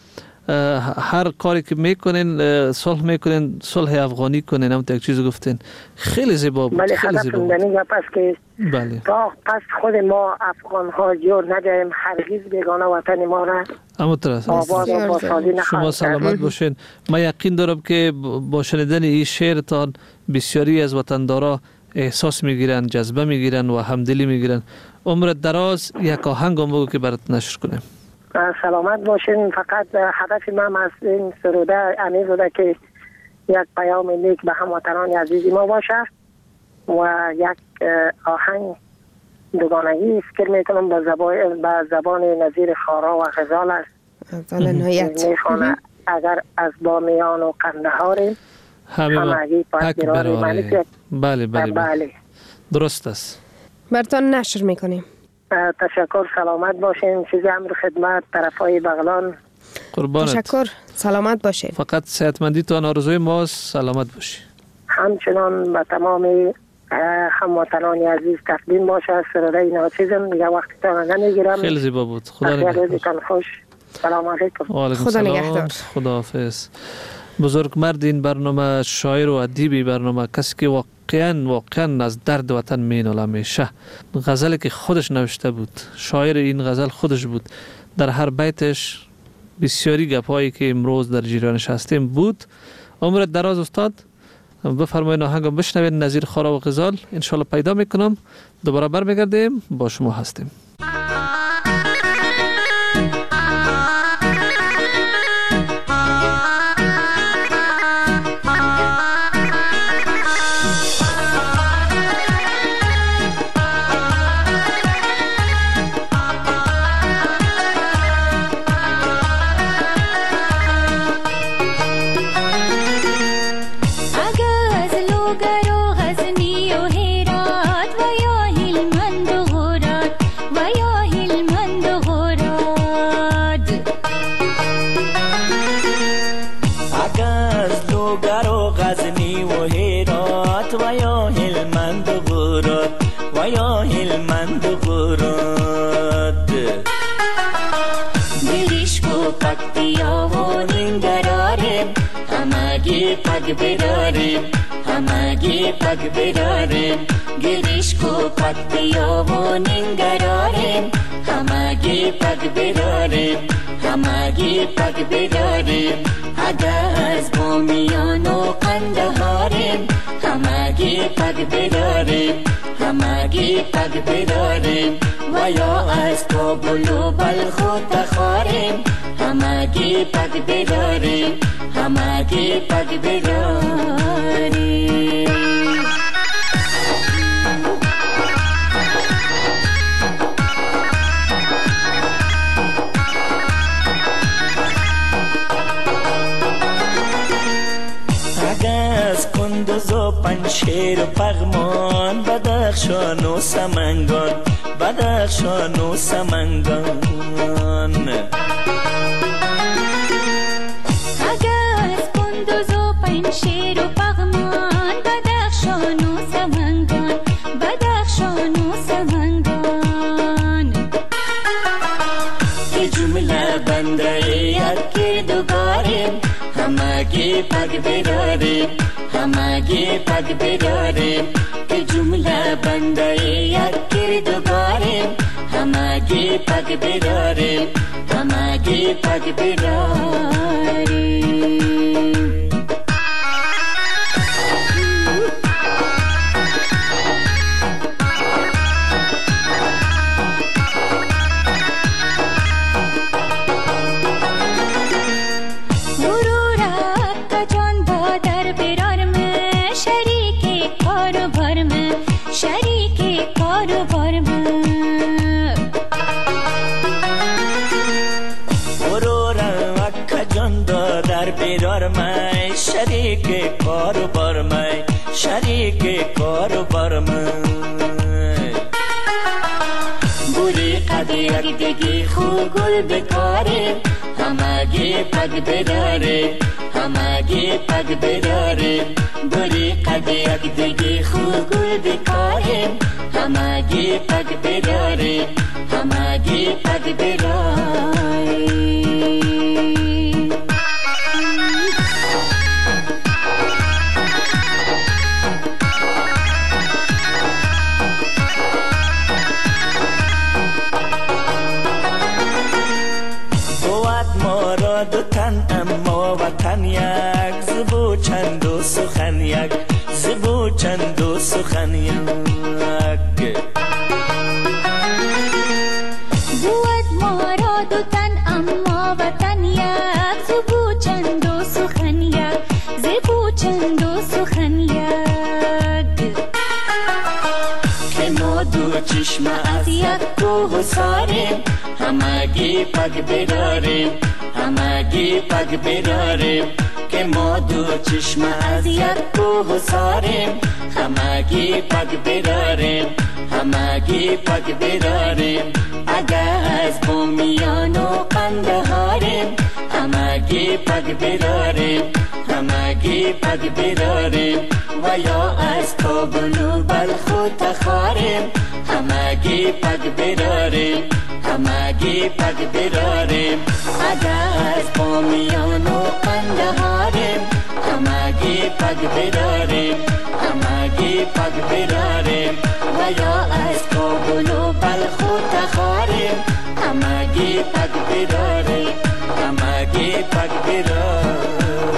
Speaker 9: هر کاری که میکنین صلح میکنین، صلح افغانی کنین. هم یک چیز گفتین خیلی زیبا بود.
Speaker 12: بله،
Speaker 9: خیلی زیبا بود.
Speaker 12: بله، پس که
Speaker 9: بله.
Speaker 12: تا پس خود ما افغان ها جور نجایم، هرگز بیگانه وطن ما را آباد و باسازی نخواهد.
Speaker 9: شما سلامت باشین. من یقین دارم که با شنیدن این شعرتان بسیاری از وطندارا احساس میگیرن، جذبه میگیرن و همدلی میگیرن. عمر دراز. یک آهنگ هم بگو که برات نشر کنیم.
Speaker 12: سلامت باشین. فقط هدف من از این سروده امید بوده که یک پیام نیک به هموطنان عزیز ما باشه و یک آهنگ دوگانگی فکر میکنم به زبان به زبان نظیر خارا و غزال است. میخوانه اگر از بامیان و قندهار همگی پاک براره.
Speaker 9: بله بله بله درست است.
Speaker 8: براتون نشر میکنیم.
Speaker 12: تشکر. سلامت باشین. چیزی امر خدمت طرفای بغلان.
Speaker 9: قربانت.
Speaker 8: تشکر. سلامت باشین.
Speaker 9: فقط صحتمندی تو آرزوی ماست. سلامت باشی.
Speaker 12: همچنان به تمام هموطنان عزیز تقدیم باشه. سروده اینا چیزم دیگه وقتی تا نمیگیرم.
Speaker 9: خیلی زیبا بود. خدا نگهدار.
Speaker 12: خوش. سلام علیکم.
Speaker 8: خدا نگهدار.
Speaker 9: خداحافظ. بزرگ مرد این برنامه، شاعر و ادیب برنامه، کسی که واقعا واقعا از درد وطن میناله همیشه. غزلی که خودش نوشته بود، شاعر این غزل خودش بود. در هر بیتش بسیاری گپایی که امروز در جریانش هستیم بود. عمرت دراز استاد. بفرمایید آهنگو بشنوید. نظیر خارا و غزال ان شاء الله پیدا میکنم. دوباره برمیگردیم. با شما هستیم.
Speaker 13: پگ بداریم همگی پگ بداریم گریش کو پگ بیا و ننگراریم همگی پگ بداریم همگی پگ بداریم اگر از بامیان و قندهاریم همگی پگ بداریم همگی پگ بداریم و یا از کابل و بلخ و تخاریم همگی پگ بداریم همگی پگ بداریم. کندوز و پنشیر و پغمان بدخشان و سمنگان بدخشان و سمنگان اگر کندوز و پنشیر و پغمان بدخشان و سمنگان بدخشان و سمنگان که جمله بنده یکی دوگاریم همگی پگ بداریم همگی پگ بداریم که جمله بنده یک کردگاریم همگی پگ بداریم همگی پگ بداریم. شریک کاروبار میں شریک کاروبار میں بوری قدی اگدگی خوب گل بکاریم همگی پگ بداریم همگی پگ بداریم بوری قدی اگدگی خوب گل بکاریم همگی پگ بداریم همگی پگ بداریم. زبو چندو سخن یک
Speaker 14: بود ما را دو تن اما وطن یک زبو چندو سخن یک زبو چندو سخن یک
Speaker 13: که ما دو چشم از یک کوه ساریم همگی پگ براریم همگی پگ براریم که ما دو چشم از یک کوه ساریم همگی پگ براریم همگی پگ براریم اگر از بومیان و قندهاریم همگی پگ براریم همگی پگ براریم و یا از کابل و بلخ و تخاریم همگی پگ براریم همگی پگ براریم اگر از بامیان و قندهاریم همگی پگ براریم همگی پگ براریم و یا از کابل و بلخ و تخاریم همگی پگ براریم همگی پگ براریم.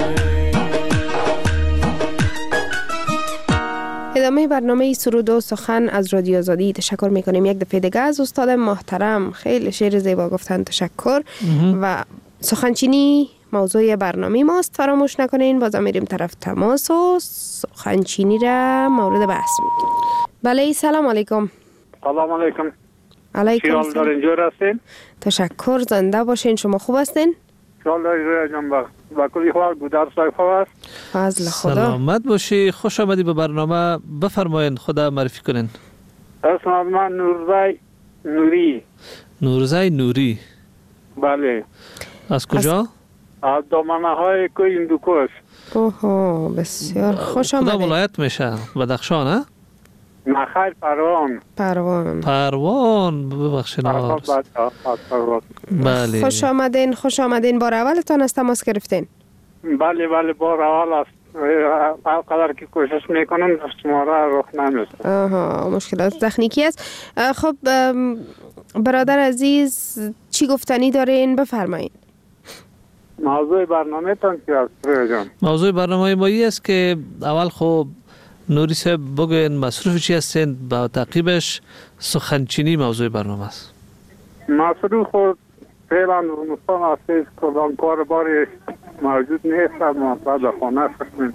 Speaker 8: ادامه برنامه سرود و سخن از رادیو آزادی. تشکر میکنیم یک دفعه دیگه از استاد محترم، خیلی شعر زیبا گفتن، تشکر. و سخنچینی موضوع برنامه ماست، فراموش نکنین. بازم میریم طرف تماس و سخنچینی را مورد بحث میگیریم. بله سلام علیکم.
Speaker 3: سلام علیکم.
Speaker 8: علیکم
Speaker 3: سلام. اینجا هستین؟
Speaker 8: تشکر، زنده باشین. شما خوب هستین؟
Speaker 3: شال روی جنبه با کلی خواه گودار صاحب خواه است.
Speaker 8: فضل خدا.
Speaker 9: سلامت باشی، خوش آمدی به برنامه. بفرمایین، خدا معرفی کنین.
Speaker 3: اسم من نورزای نوری.
Speaker 9: نورزای نوری.
Speaker 3: بله.
Speaker 9: از کجا؟
Speaker 3: از دامنه های کوی هندوکش.
Speaker 8: اوه بسیار خوش آمدید.
Speaker 9: کدام ولایت میشه؟ بدخشان ها؟
Speaker 3: نخیر پروان.
Speaker 8: پروان.
Speaker 9: پروان ببخشید. بله.
Speaker 8: خوش آمدین، خوش آمدین. بار اولتان از تماس گرفتین؟
Speaker 3: بله بله بار اول است. هر قدر که کوشش میکنم شماره رخ نمیشه.
Speaker 8: آها، مشکلات تکنیکی است. خب برادر عزیز چی گفتنی دارین؟ بفرمایید.
Speaker 3: موضوع برنامه تان چی است جان؟
Speaker 9: موضوع برنامه ما این است که اول خب نوری صاحب بگوین مصروف چی هستین، با تعقیبش سخنچینی موضوع برنامه است.
Speaker 3: مصروف خود فعلا رمستان هستید، کدام کار باری موجود نیست، ما بعد خانه سکنیم.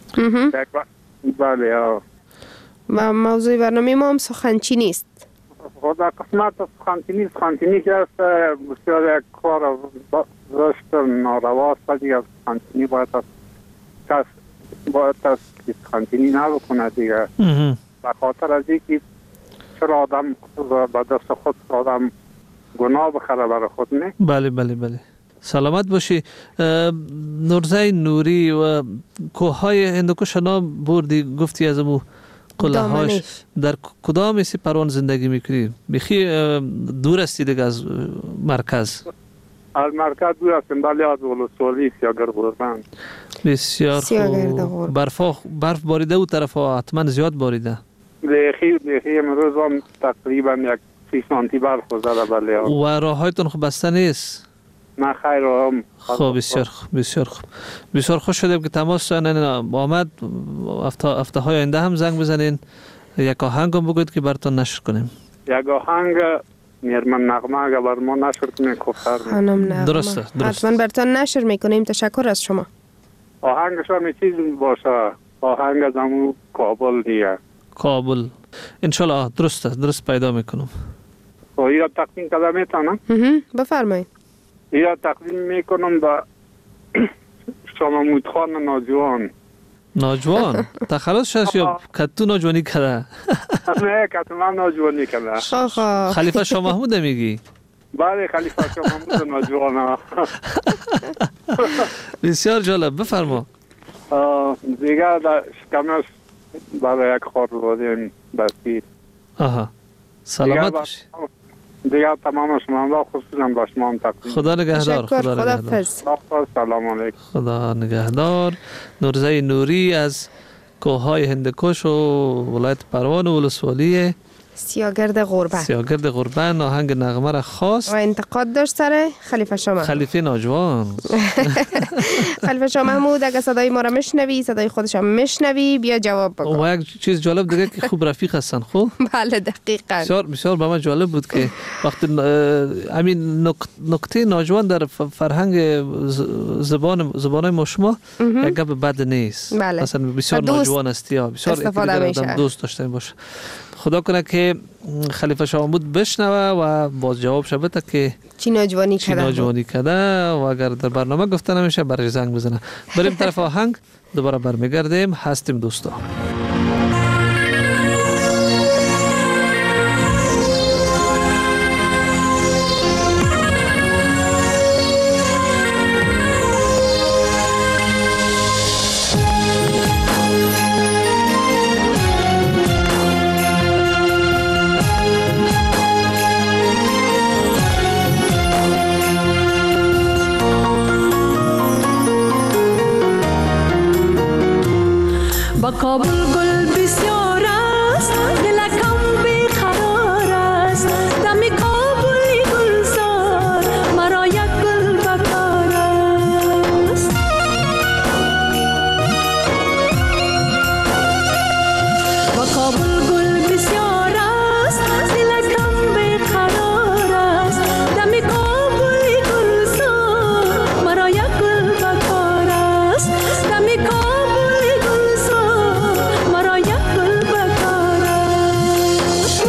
Speaker 3: بله.
Speaker 8: و موضوع برنامه ما هم سخنچینی است.
Speaker 3: خود قسمت سخنچینی سخنچینی که است بسیار یک کار رشت نارواست و دیگه سخنچینی باید است کس باید است که سخنچینی نبکنه دیگه. به خاطر از اینکه چرا آدم به دست خود آدم گناه بخره برای خود نه؟
Speaker 9: بله بله بله. سلامت باشی. نورزای نوری و کوههای هندوکش نام بردی، گفتی از امو قله‌هاش در کدام ایسی پروان زندگی میکنی؟ بخی دور استی دیگه از مرکز؟
Speaker 3: از مرکز دور هستیم، بله از ولسوالی سیاگردغوربند.
Speaker 9: بسیار خوب. برف برف باریده او طرف ها حتما زیاد باریده؟
Speaker 3: بخی بخی امروز هم تقریبا یک سی سانتی برف زده. بله.
Speaker 9: و راه هایتون خب بسته نیست؟
Speaker 3: نه خیر هم.
Speaker 9: خب بسیار خوب بسیار خوب. بسیار خوش شدیم که تماس آمد. هفته های آینده هم زنگ بزنین، یک آهنگ هم بگوید که براتون نشر کنیم.
Speaker 3: یک آهنگ میرمن نغمه اگر بر ما نشر کنیم خوبتر
Speaker 8: میشه.
Speaker 9: درسته درسته.
Speaker 8: حتما براتون نشر میکنیم. تشکر از شما.
Speaker 3: آهنگش هم چیز باشه، آهنگ از همون کابل دیگه.
Speaker 9: کابل انشالله درسته، درست پیدا میکنم.
Speaker 3: یا تقدیم کده میتونم؟
Speaker 8: بفرمایید.
Speaker 3: یا تقدیم میکنم با شاممود خان ناجوان.
Speaker 9: ناجوان؟ تخلص شد یا کتو ناجوانی کده؟
Speaker 3: نه کتو من ناجوانی کده.
Speaker 9: خلیفه شاه محمود میگی؟
Speaker 3: بله خلیفه شاه محمود ناجوان.
Speaker 9: بسیار جالب. بفرما.
Speaker 3: دیگه در شکمش برای یک خور بودیم بسید.
Speaker 9: آها سلامت باشی.
Speaker 3: دیگه تمام شما خصوصا با شما هم تقدیم.
Speaker 9: خدا نگهدار. خدا نگهدار.
Speaker 3: سلام علیکم.
Speaker 9: خدا نگهدار. نورزای نوری از کوههای هندوکش و ولایت پروان و ولسوالی
Speaker 8: سیاگرد غربه.
Speaker 9: سیاگرد غربه آهنگ نغمه را خواست
Speaker 8: و انتقاد داشت سر خلیفه شاه محمود.
Speaker 9: خلیفه ناجوان.
Speaker 8: خلیفه شاه محمود اگه صدای ما را میشنوی، صدای خودش هم میشنوی، بیا جواب بگو.
Speaker 9: و یک چیز جالب دیگه که خوب رفیق هستن. خوب
Speaker 8: بله دقیقاً.
Speaker 9: بسیار بسیار به من جالب بود که وقتی همین نکته ناجوان در فرهنگ زبان زبان ما شما یک گپ بد نیست.
Speaker 8: بله.
Speaker 9: مثلا بسیار ناجوان است یا بسیار
Speaker 8: استفاده میشه.
Speaker 9: دوست داشته باشه. خدا کنه که خلیفه شاه محمود بشنوه و باز جواب شه بده که
Speaker 8: چی ناجوانی کرده.
Speaker 9: چی ناجوانی کرده و اگر در برنامه گفته نمیشه برای زنگ بزنه. بریم طرف آهنگ، دوباره برمیگردیم. هستیم دوستا.
Speaker 15: با کابل گل بسیار است، دلکم بیقرار است. دم کابلی گلزار مرا یک گل بکار است. با کابل گل بسیار است، دلکم بیقرار است. دم کابلی گلزار مرا یک گل بکار است. دم کابلی مرا یک گل بکار است.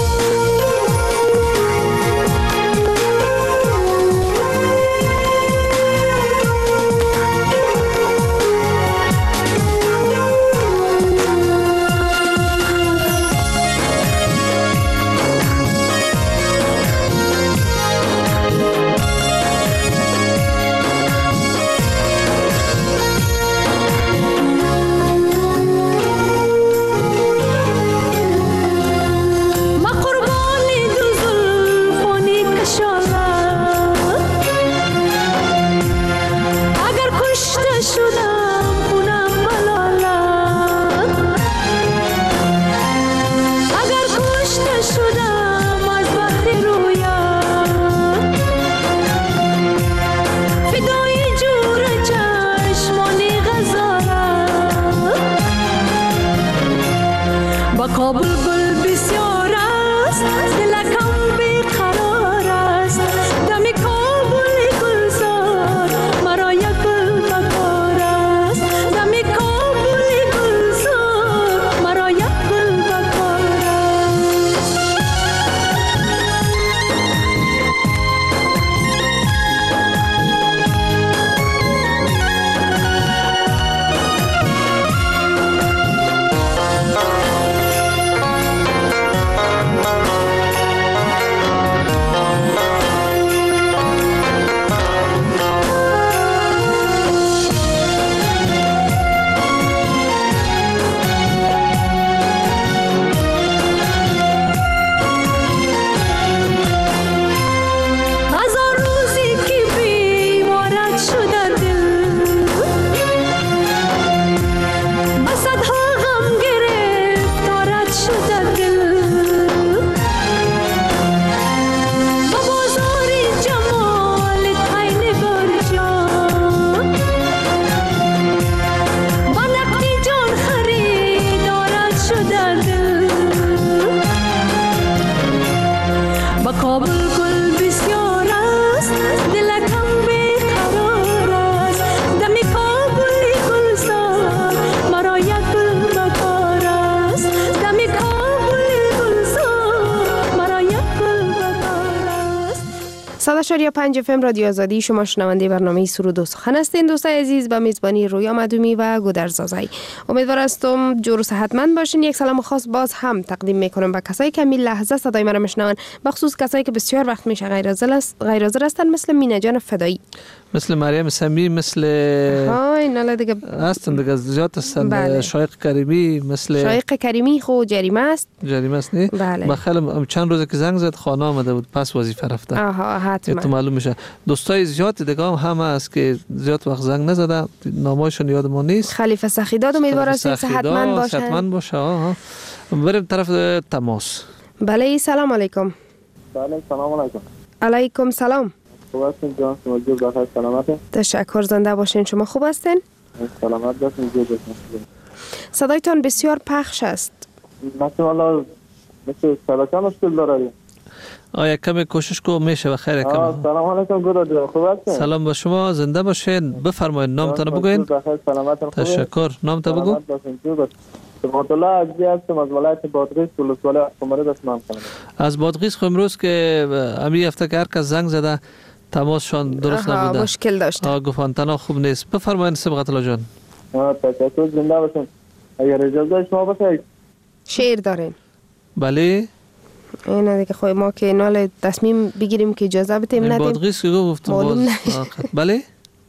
Speaker 15: کابل گل بسیار است، دلکم بیقرار است. دم کابل گلزار مرا یک گل بکار است. دم کابل گلزار مرا یک گل بکار است.
Speaker 8: صد پنج اف ام رادیو آزادی، شما شنونده برنامه سرود و سخن هستین. دوستای عزیز، با میزبانی رویا مدومی و گودرزازی، امیدوار هستم جور و صحتمند باشین. یک سلام خاص باز هم تقدیم میکنم به کسایی که می لحظه صدای مرا میشنون، بخصوص کسایی که بسیار وقت میشه غیر حاضر هستن، مثل مینا جان فدایی،
Speaker 9: مثل مریم سمی، مثل
Speaker 8: ها اینا دیگه
Speaker 9: هستن دیگه، زیاد هستن. بله. شایق کریمی، مثل
Speaker 8: شایق کریمی خو جریمه است
Speaker 9: جریمه است نه.
Speaker 8: بله.
Speaker 9: بخیل چند روز که زنگ زد خانه آمده بود، پس وظیفه رفته.
Speaker 8: آها حتما
Speaker 9: تو معلوم میشه. دوستای زیاد دیگه هم همه است که زیاد وقت زنگ نزده، نامایشون یادمون نیست.
Speaker 8: خلیفه سخیداد، امیدوارم صحتمند باشه.
Speaker 9: صحتمند باشه. آها. بریم طرف تماس.
Speaker 8: بله سلام علیکم.
Speaker 16: بله سلام علیکم.
Speaker 8: علیکم سلام.
Speaker 16: خوب هستین جان؟ شما جو بخیر سلامته؟
Speaker 8: تشکر، زنده باشین. شما خوب هستین؟
Speaker 16: سلامت باشین جو باشین.
Speaker 8: صدایتان بسیار پخش است.
Speaker 16: مثلا حالا مثل صدا مشکل داره.
Speaker 9: آیا کمی کوشش کو میشه بخیر کم.
Speaker 16: سلام علیکم گراد، خوب هستین؟
Speaker 9: سلام با شما، زنده باشین. بفرمایید نامتون بگوین.
Speaker 16: بخیر سلامت.
Speaker 9: تشکر. نامتون بگو.
Speaker 16: سبحان الله عزیز هستم از ولایت بادغیس ولسوالی خمری دستم کنم.
Speaker 9: از بادغیس امروز که امی هفته که هر کس زنگ زده تماسشان درست نبوده.
Speaker 8: مشکل داشته.
Speaker 9: آ گفتن تنها خوب نیست. بفرمایید صبغت الله جان.
Speaker 16: آ تشکر، زنده باشین. اگر اجازه شما باشه
Speaker 8: شعر دارین.
Speaker 9: بله.
Speaker 8: اینا دیگه خو ما که نال تصمیم بگیریم که اجازه بدیم ندیم.
Speaker 9: بادغیس که گفت باز. بله.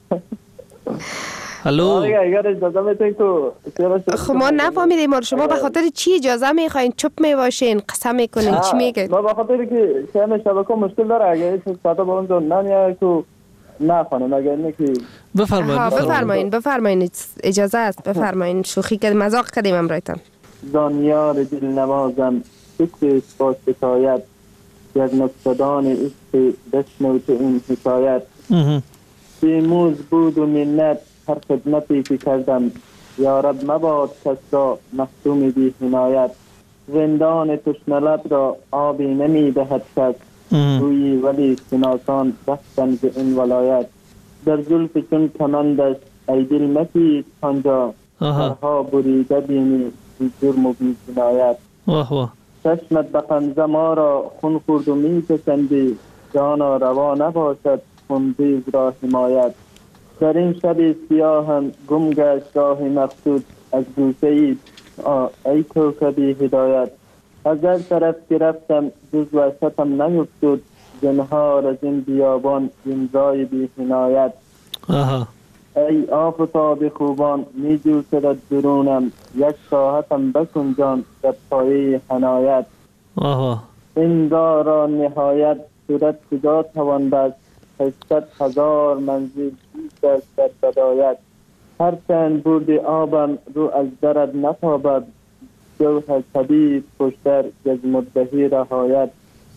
Speaker 9: الو.
Speaker 16: اگر اجازه میتین تو
Speaker 8: خب ما نفهمیدیم ما شما به خاطر چی اجازه میخواین؟ چوب میباشین، قسم میکنین، چی میگید؟
Speaker 16: ما به خاطر که شما شبکه مشکل داره، اگر هیچ صدا با اونجا نمیاد تو نخوانم، اگر نه که
Speaker 9: بفرمایید.
Speaker 8: بفرمایید بفرمایید اجازه است، بفرمایید. شوخی که مذاق کردیم امرایتان.
Speaker 16: دانیار دل نوازم فکر با شکایت یک نقصدان عشق بشنو تو این حکایت. بیموز بود و منت هر خدمتی که کردم، یا رب مباد کس را محروم بی حمایت. زندان تشنه را آبی نمی دهد کس، روی ولی شناسان رفتن به این ولایت. در زلف چون کمندش ای دل مکید آنجا، سرها بریده بینی بی جرم و بی جنایت.
Speaker 9: واه واه.
Speaker 16: چشمت به غمزه ما را خون خورد و می پسندی، جانا روا نباشد خونریز را حمایت. در این شب سیاهم گم گشت راه مقصود، از گوشه ای ای کوکبی هدایت. از هر طرف که رفتم جز وحشتم نیفتاد، زنهار از این بیابان امضای بی حمایت. ای آفتاب خوبان می جوشد درونم، یک ساعتم بکن جان در پایه حنایت. این را نهایت صورت کجا توان بست، هشتصد هزار منزل بیش است در بدایت. هر چند بردی آبم رو از درد نتابد، جوهر طبیب خوشتر جز مدهی رهایت.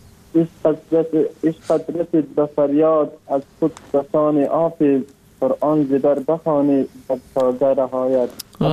Speaker 16: عشقت رسید به فریاد از خود بسان آفیز، قرآن زبر بخوانی در ساده رهایت.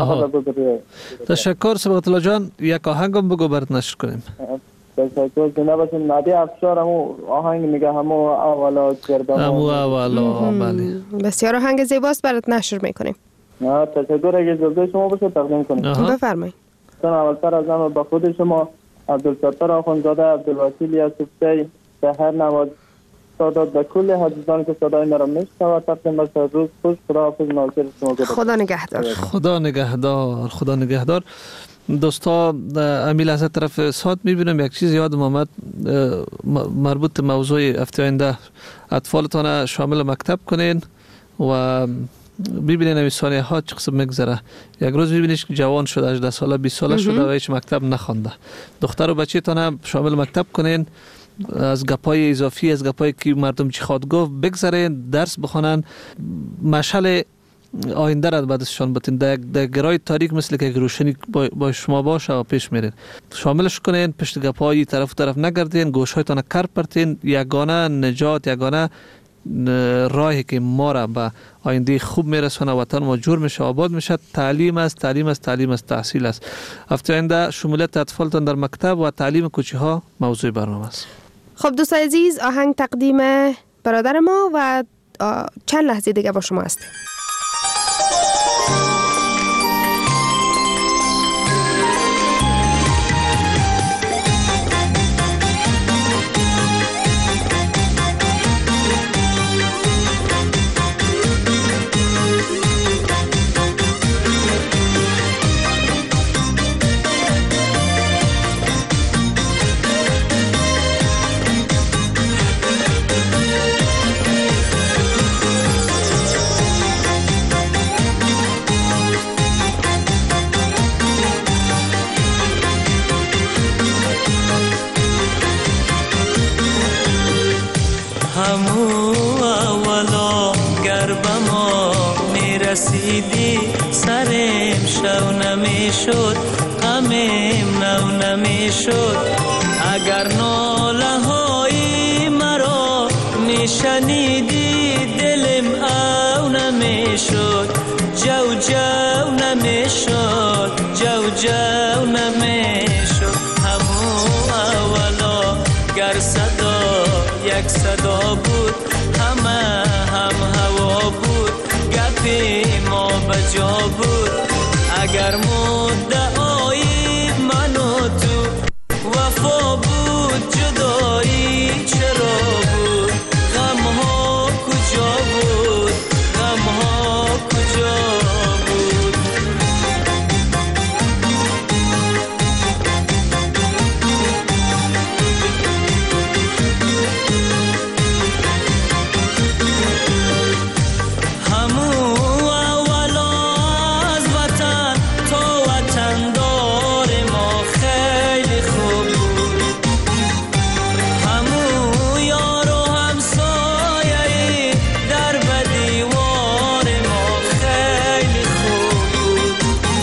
Speaker 9: تشکر صبغت الله جان. یک آهنگم بگو برات نشر کنیم.
Speaker 16: تشکر. زنده باشین. نادی افشار همو آهنگ میگه همو اولا کردم
Speaker 9: همو اولا. بله
Speaker 8: بسیار آهنگ زیباست، برات نشر میکنیم.
Speaker 16: نه تشکر. اگه اجازه شما باشه تقدیم کنیم.
Speaker 8: بفرمایید.
Speaker 16: چون اولتر از همه به خود شما عبدالستار آخوندزاده، عبدالوکیل یوسفزی، سحر نواز سادات و کل حضرتان که صدای مرا میشنوند تقدیم باشه. روز خوش. خداحافظ. ناصر شما.
Speaker 8: خدا نگهدار.
Speaker 9: خدا نگهدار. خدا نگهدار. دوستا امیل از طرف ساعت میبینم یک چیز یادم آمد مربوط موضوع هفته آینده. اطفالتان شامل مکتب کنین و ببینین این ثانیه ها چه قسم میگذره. یک روز ببینیش که جوان شده، هجده ساله بیست ساله شده و هیچ مکتب نخونده. دختر و بچه تان شامل مکتب کنین، از گپای اضافی، از گپای که مردم چی خواد گفت بگذارین، درس بخونن، مشعل آینده را بعدشان بتین. در گرای تاریک مثل که روشنی با شما باشه و پیش میرین. شاملش کنین، پشت گپای طرف طرف نگردین، گوشهایتان کار پرتین. یگانه نجات، یگانه راهی که ما را به آینده خوب میرسونه، وطن ما جور میشه، آباد میشه، تعلیم است، تعلیم است، تعلیم است، تحصیل است. هفته آینده شمولیت اطفالتان در مکتب و تعلیم کوچه ها موضوع برنامه است.
Speaker 8: خب دوستان عزیز، آهنگ تقدیم برادر ما و چند لحظه دیگه با شما هستیم.
Speaker 17: رسیدی سرم شو نمی شد، غمم نو نمی شد.
Speaker 13: اگر ناله های مرا میشنیدی دلم او نمیشد جو جو نمیشد جو جو نمیشد همو اولا گر صدا یک صدا بود همه هم هوا بود گپی ما بجا بود اگر مدعای من و تو وفا بود جدایی چرا بود غم ها کجا بود غم ها کجا بود همو اولا از وطن تا وطن دار ما خیلی خوب بود همو یار و همسایه در به دیوار ما خیلی خوب بود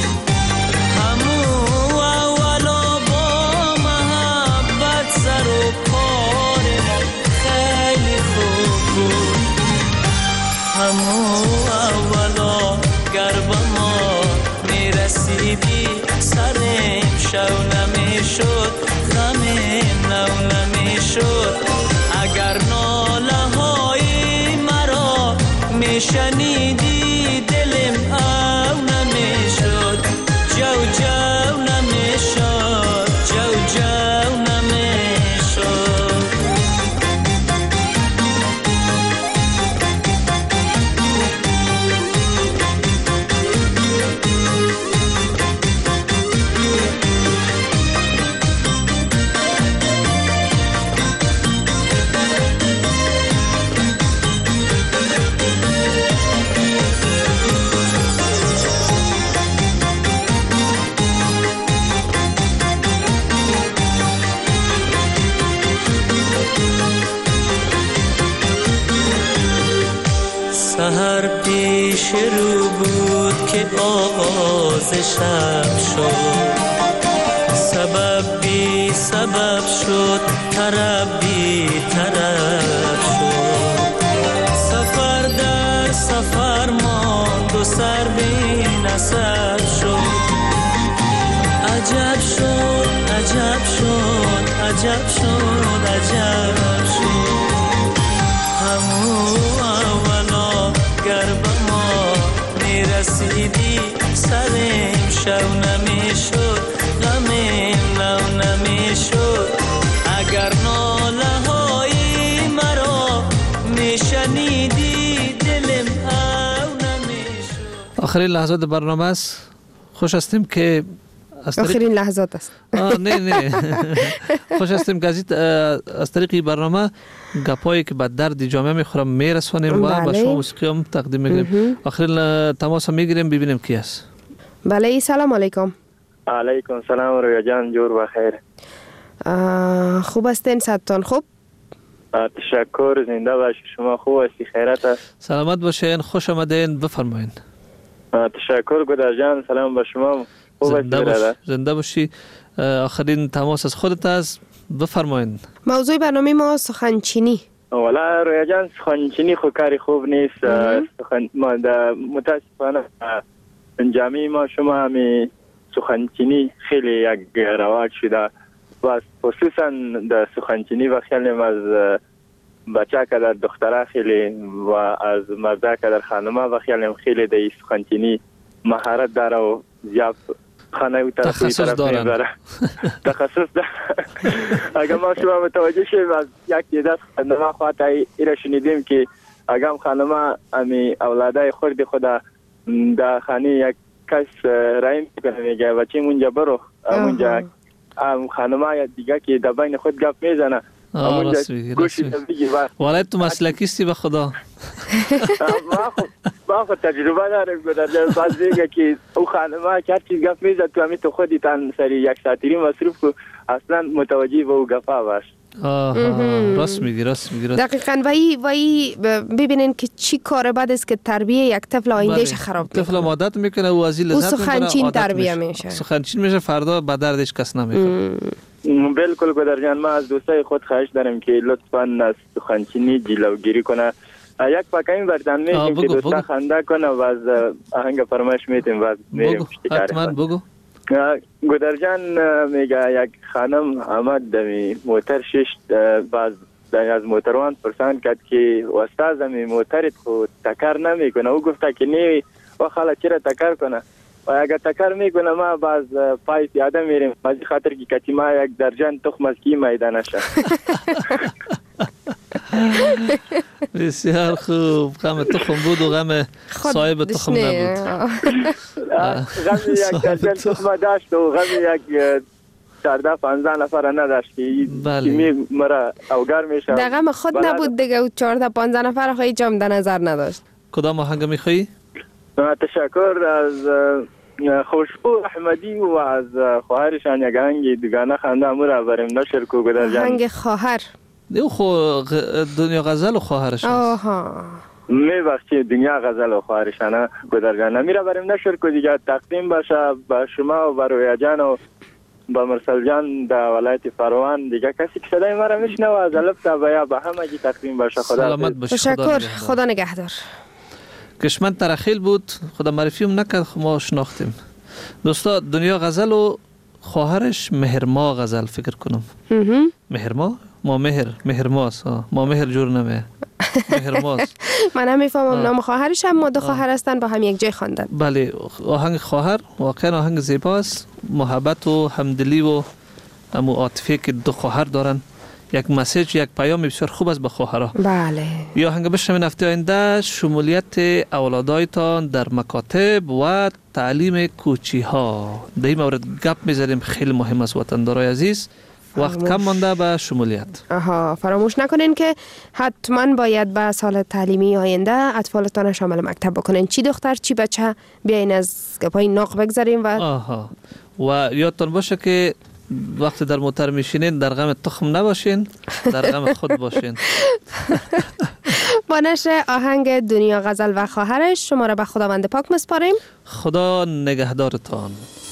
Speaker 13: همو اولا با محبت سر و کار ما خیلی خوب بود همو اولا گر به ما میرسیدی سرم شو نمیشد غمم نو نمیشد اگر ناله های مرا میشنیدی دلم او نمیشد جو جو نمیشد جو جو نمیشد سحر پیش رو بود که آغاز شب شد سبب بی سبب شد طرب بی طرب شد سفر در سفر ماند و سر بی نسب شد عجب شد عجب شد عجب شد عجب شد همو اولا گر به ما میرسیدی سرم شو نمیشد غمم نو نمیشد اگر ناله های مرا میشنیدی دلم او نمیشد
Speaker 9: آخرین لحظات برنامه است. خوش هستیم که
Speaker 8: آخرین لحظات است.
Speaker 9: آه نه نه خوش هستیم که از طریق برنامه گپایی که به درد جامعه میخورم میرسونیم و به شما موسیقی هم تقدیم میگیریم. آخرین تماس میگیریم ببینیم کی است.
Speaker 8: بله سلام علیکم.
Speaker 17: علیکم سلام رویا جان جور بخیر.
Speaker 8: خوب هستین صدتان خوب؟
Speaker 17: تشکر زنده باشی شما خوب هستی خیرت است.
Speaker 9: سلامت باشین خوش آمدین بفرمایین.
Speaker 17: تشکر گودر جان سلام به شما.
Speaker 9: زنده باشی زنده باشی. آخرین تماس از خودت است بفرمایین.
Speaker 8: موضوع برنامه ما سخنچینی.
Speaker 17: والا رویا جان سخنچینی خو کاری خوب نیست. سخن ما در متاسفانه جامعه ما شما همی سخنچینی خیلی یک رواج شده و خصوصا در سخنچینی و خیلی از بچه که در دختره خیلی و از مرده که در خانمه و خیلی خیلی در سخنچینی مهارت داره و زیاد خانه و طرفی
Speaker 9: تخصص دارن
Speaker 17: تخصص داره. اگر ما شما متوجه شیم از یک دیده خانمه خواهد ایره شنیدیم که اگر خانمه امی اولاده خورد خود در خانه یک کس رایم کنه میگه بچه اونجا برو اونجا خانمه دیگه که در بین خود گپ میزنه
Speaker 9: اونجا گوشی بگی والله تو مسلکیستی به خدا.
Speaker 17: ما خود تجربه داریم گذر باز دیگه که او خانمه که هر چیز گپ میزد تو همین تو خودی تن سری یک ساعتی مصروف کو اصلا متوجه به او گپا باش.
Speaker 9: آها راست میگی راست میگی راست.
Speaker 8: دقیقاً و ای و ای ببینین که چی کار بد است که تربیه یک طفل آیندهش خراب میکنه.
Speaker 9: طفل عادت میکنه و از این لذت میبره.
Speaker 8: سخنچین تربیه میشه.
Speaker 9: سخنچین میشه فردا به دردش کس نمیخوره.
Speaker 17: بالکل گودر جان، ما از دوستای خود خواهش دارم که لطفاً از سخنچینی جلوگیری کنه. یک پاکین برتن میگیم که دوستا خنده کنه و از آهنگ فرمایش میتیم و میریم پشت کار.
Speaker 9: حتما بگو.
Speaker 17: گودر جان میگه یک خانم آمد دمی موتر شش باز از موتروان پرسان کرد که استاد می موترت خود تکر نمیکنه. او گفته که نی و خاله چرا تکر کنه و اگر تکر میکنه ما باز پای پیاده میریم از خاطر که کتی ما یک درجن تخم از کی میدانه شد.
Speaker 9: بسیار خوب. غم تخم بود و غم صاحب تخم نبود.
Speaker 17: غم یک درجن تخم داشت و غم یک چهارده پانزده نفر نداشت که می مرا اوگار میشه.
Speaker 8: در غم خود نبود دیگه و چهارده پانزده نفر خواهی جام در نظر نداشت.
Speaker 9: کدام آهنگ میخوایی؟
Speaker 17: تشکر از خوشبو احمدی و از خواهرشان یک آهنگ دوگانه خنده امور بریم نشر کو گودر جان.
Speaker 8: آهنگ خواهر
Speaker 9: دیو خو دنیا غزل و خواهرشان.
Speaker 8: آها.
Speaker 17: میبخشی دنیا غزل و خواهرشان گودر جان. میره بریم نشر کو دیگه تقدیم باشه با شما و با رویا جان و با مرسل جان در ولایت فروان. دیگه کسی که صدای ما را میشنوه از الف تا بیا به همگی تقدیم باشه. خدا
Speaker 9: سلامت باشه.
Speaker 8: تشکر. خدا نگهدار.
Speaker 9: کشمن ترخیل بود، خدا معرفیم نکرد، ما شناختیم. دوستا دنیا غزل و خواهرش مهرما غزل فکر کنم. مهرما؟ ما مهر مهرماست. ما مهر جور نمه مهرماست.
Speaker 8: من هم میفهمم نام خواهرش هم دو خواهر هستن با هم یک جای خواندن.
Speaker 9: بله آهنگ خواهر واقعا آهنگ زیباست. محبت و همدلی و همو عاطفه که دو خواهر دارن، یک مسیج یک پیام بسیار خوب است به خواهرها.
Speaker 8: بله.
Speaker 9: یا آهنگ بشنوین هفته آینده شمولیت اولادایتان در مکاتب و تعلیم کوچی ها. در این مورد گپ میزنیم، خیلی مهم است وطندارای عزیز. وقت کم مانده به شمولیت.
Speaker 8: آها فراموش نکنین که حتما باید به سال تعلیمی آینده اطفالتان شامل مکتب بکنین، چی دختر چی بچه. بیاین از گپای ناق بگذاریم و
Speaker 9: آها و یادتان باشه که وقتی در موتر میشینین در غم تخم نباشین، در غم خود باشین.
Speaker 8: با نشر آهنگ دنیا غزل و خواهرش شما را به خداوند پاک مسپاریم.
Speaker 9: خدا نگهدارتان.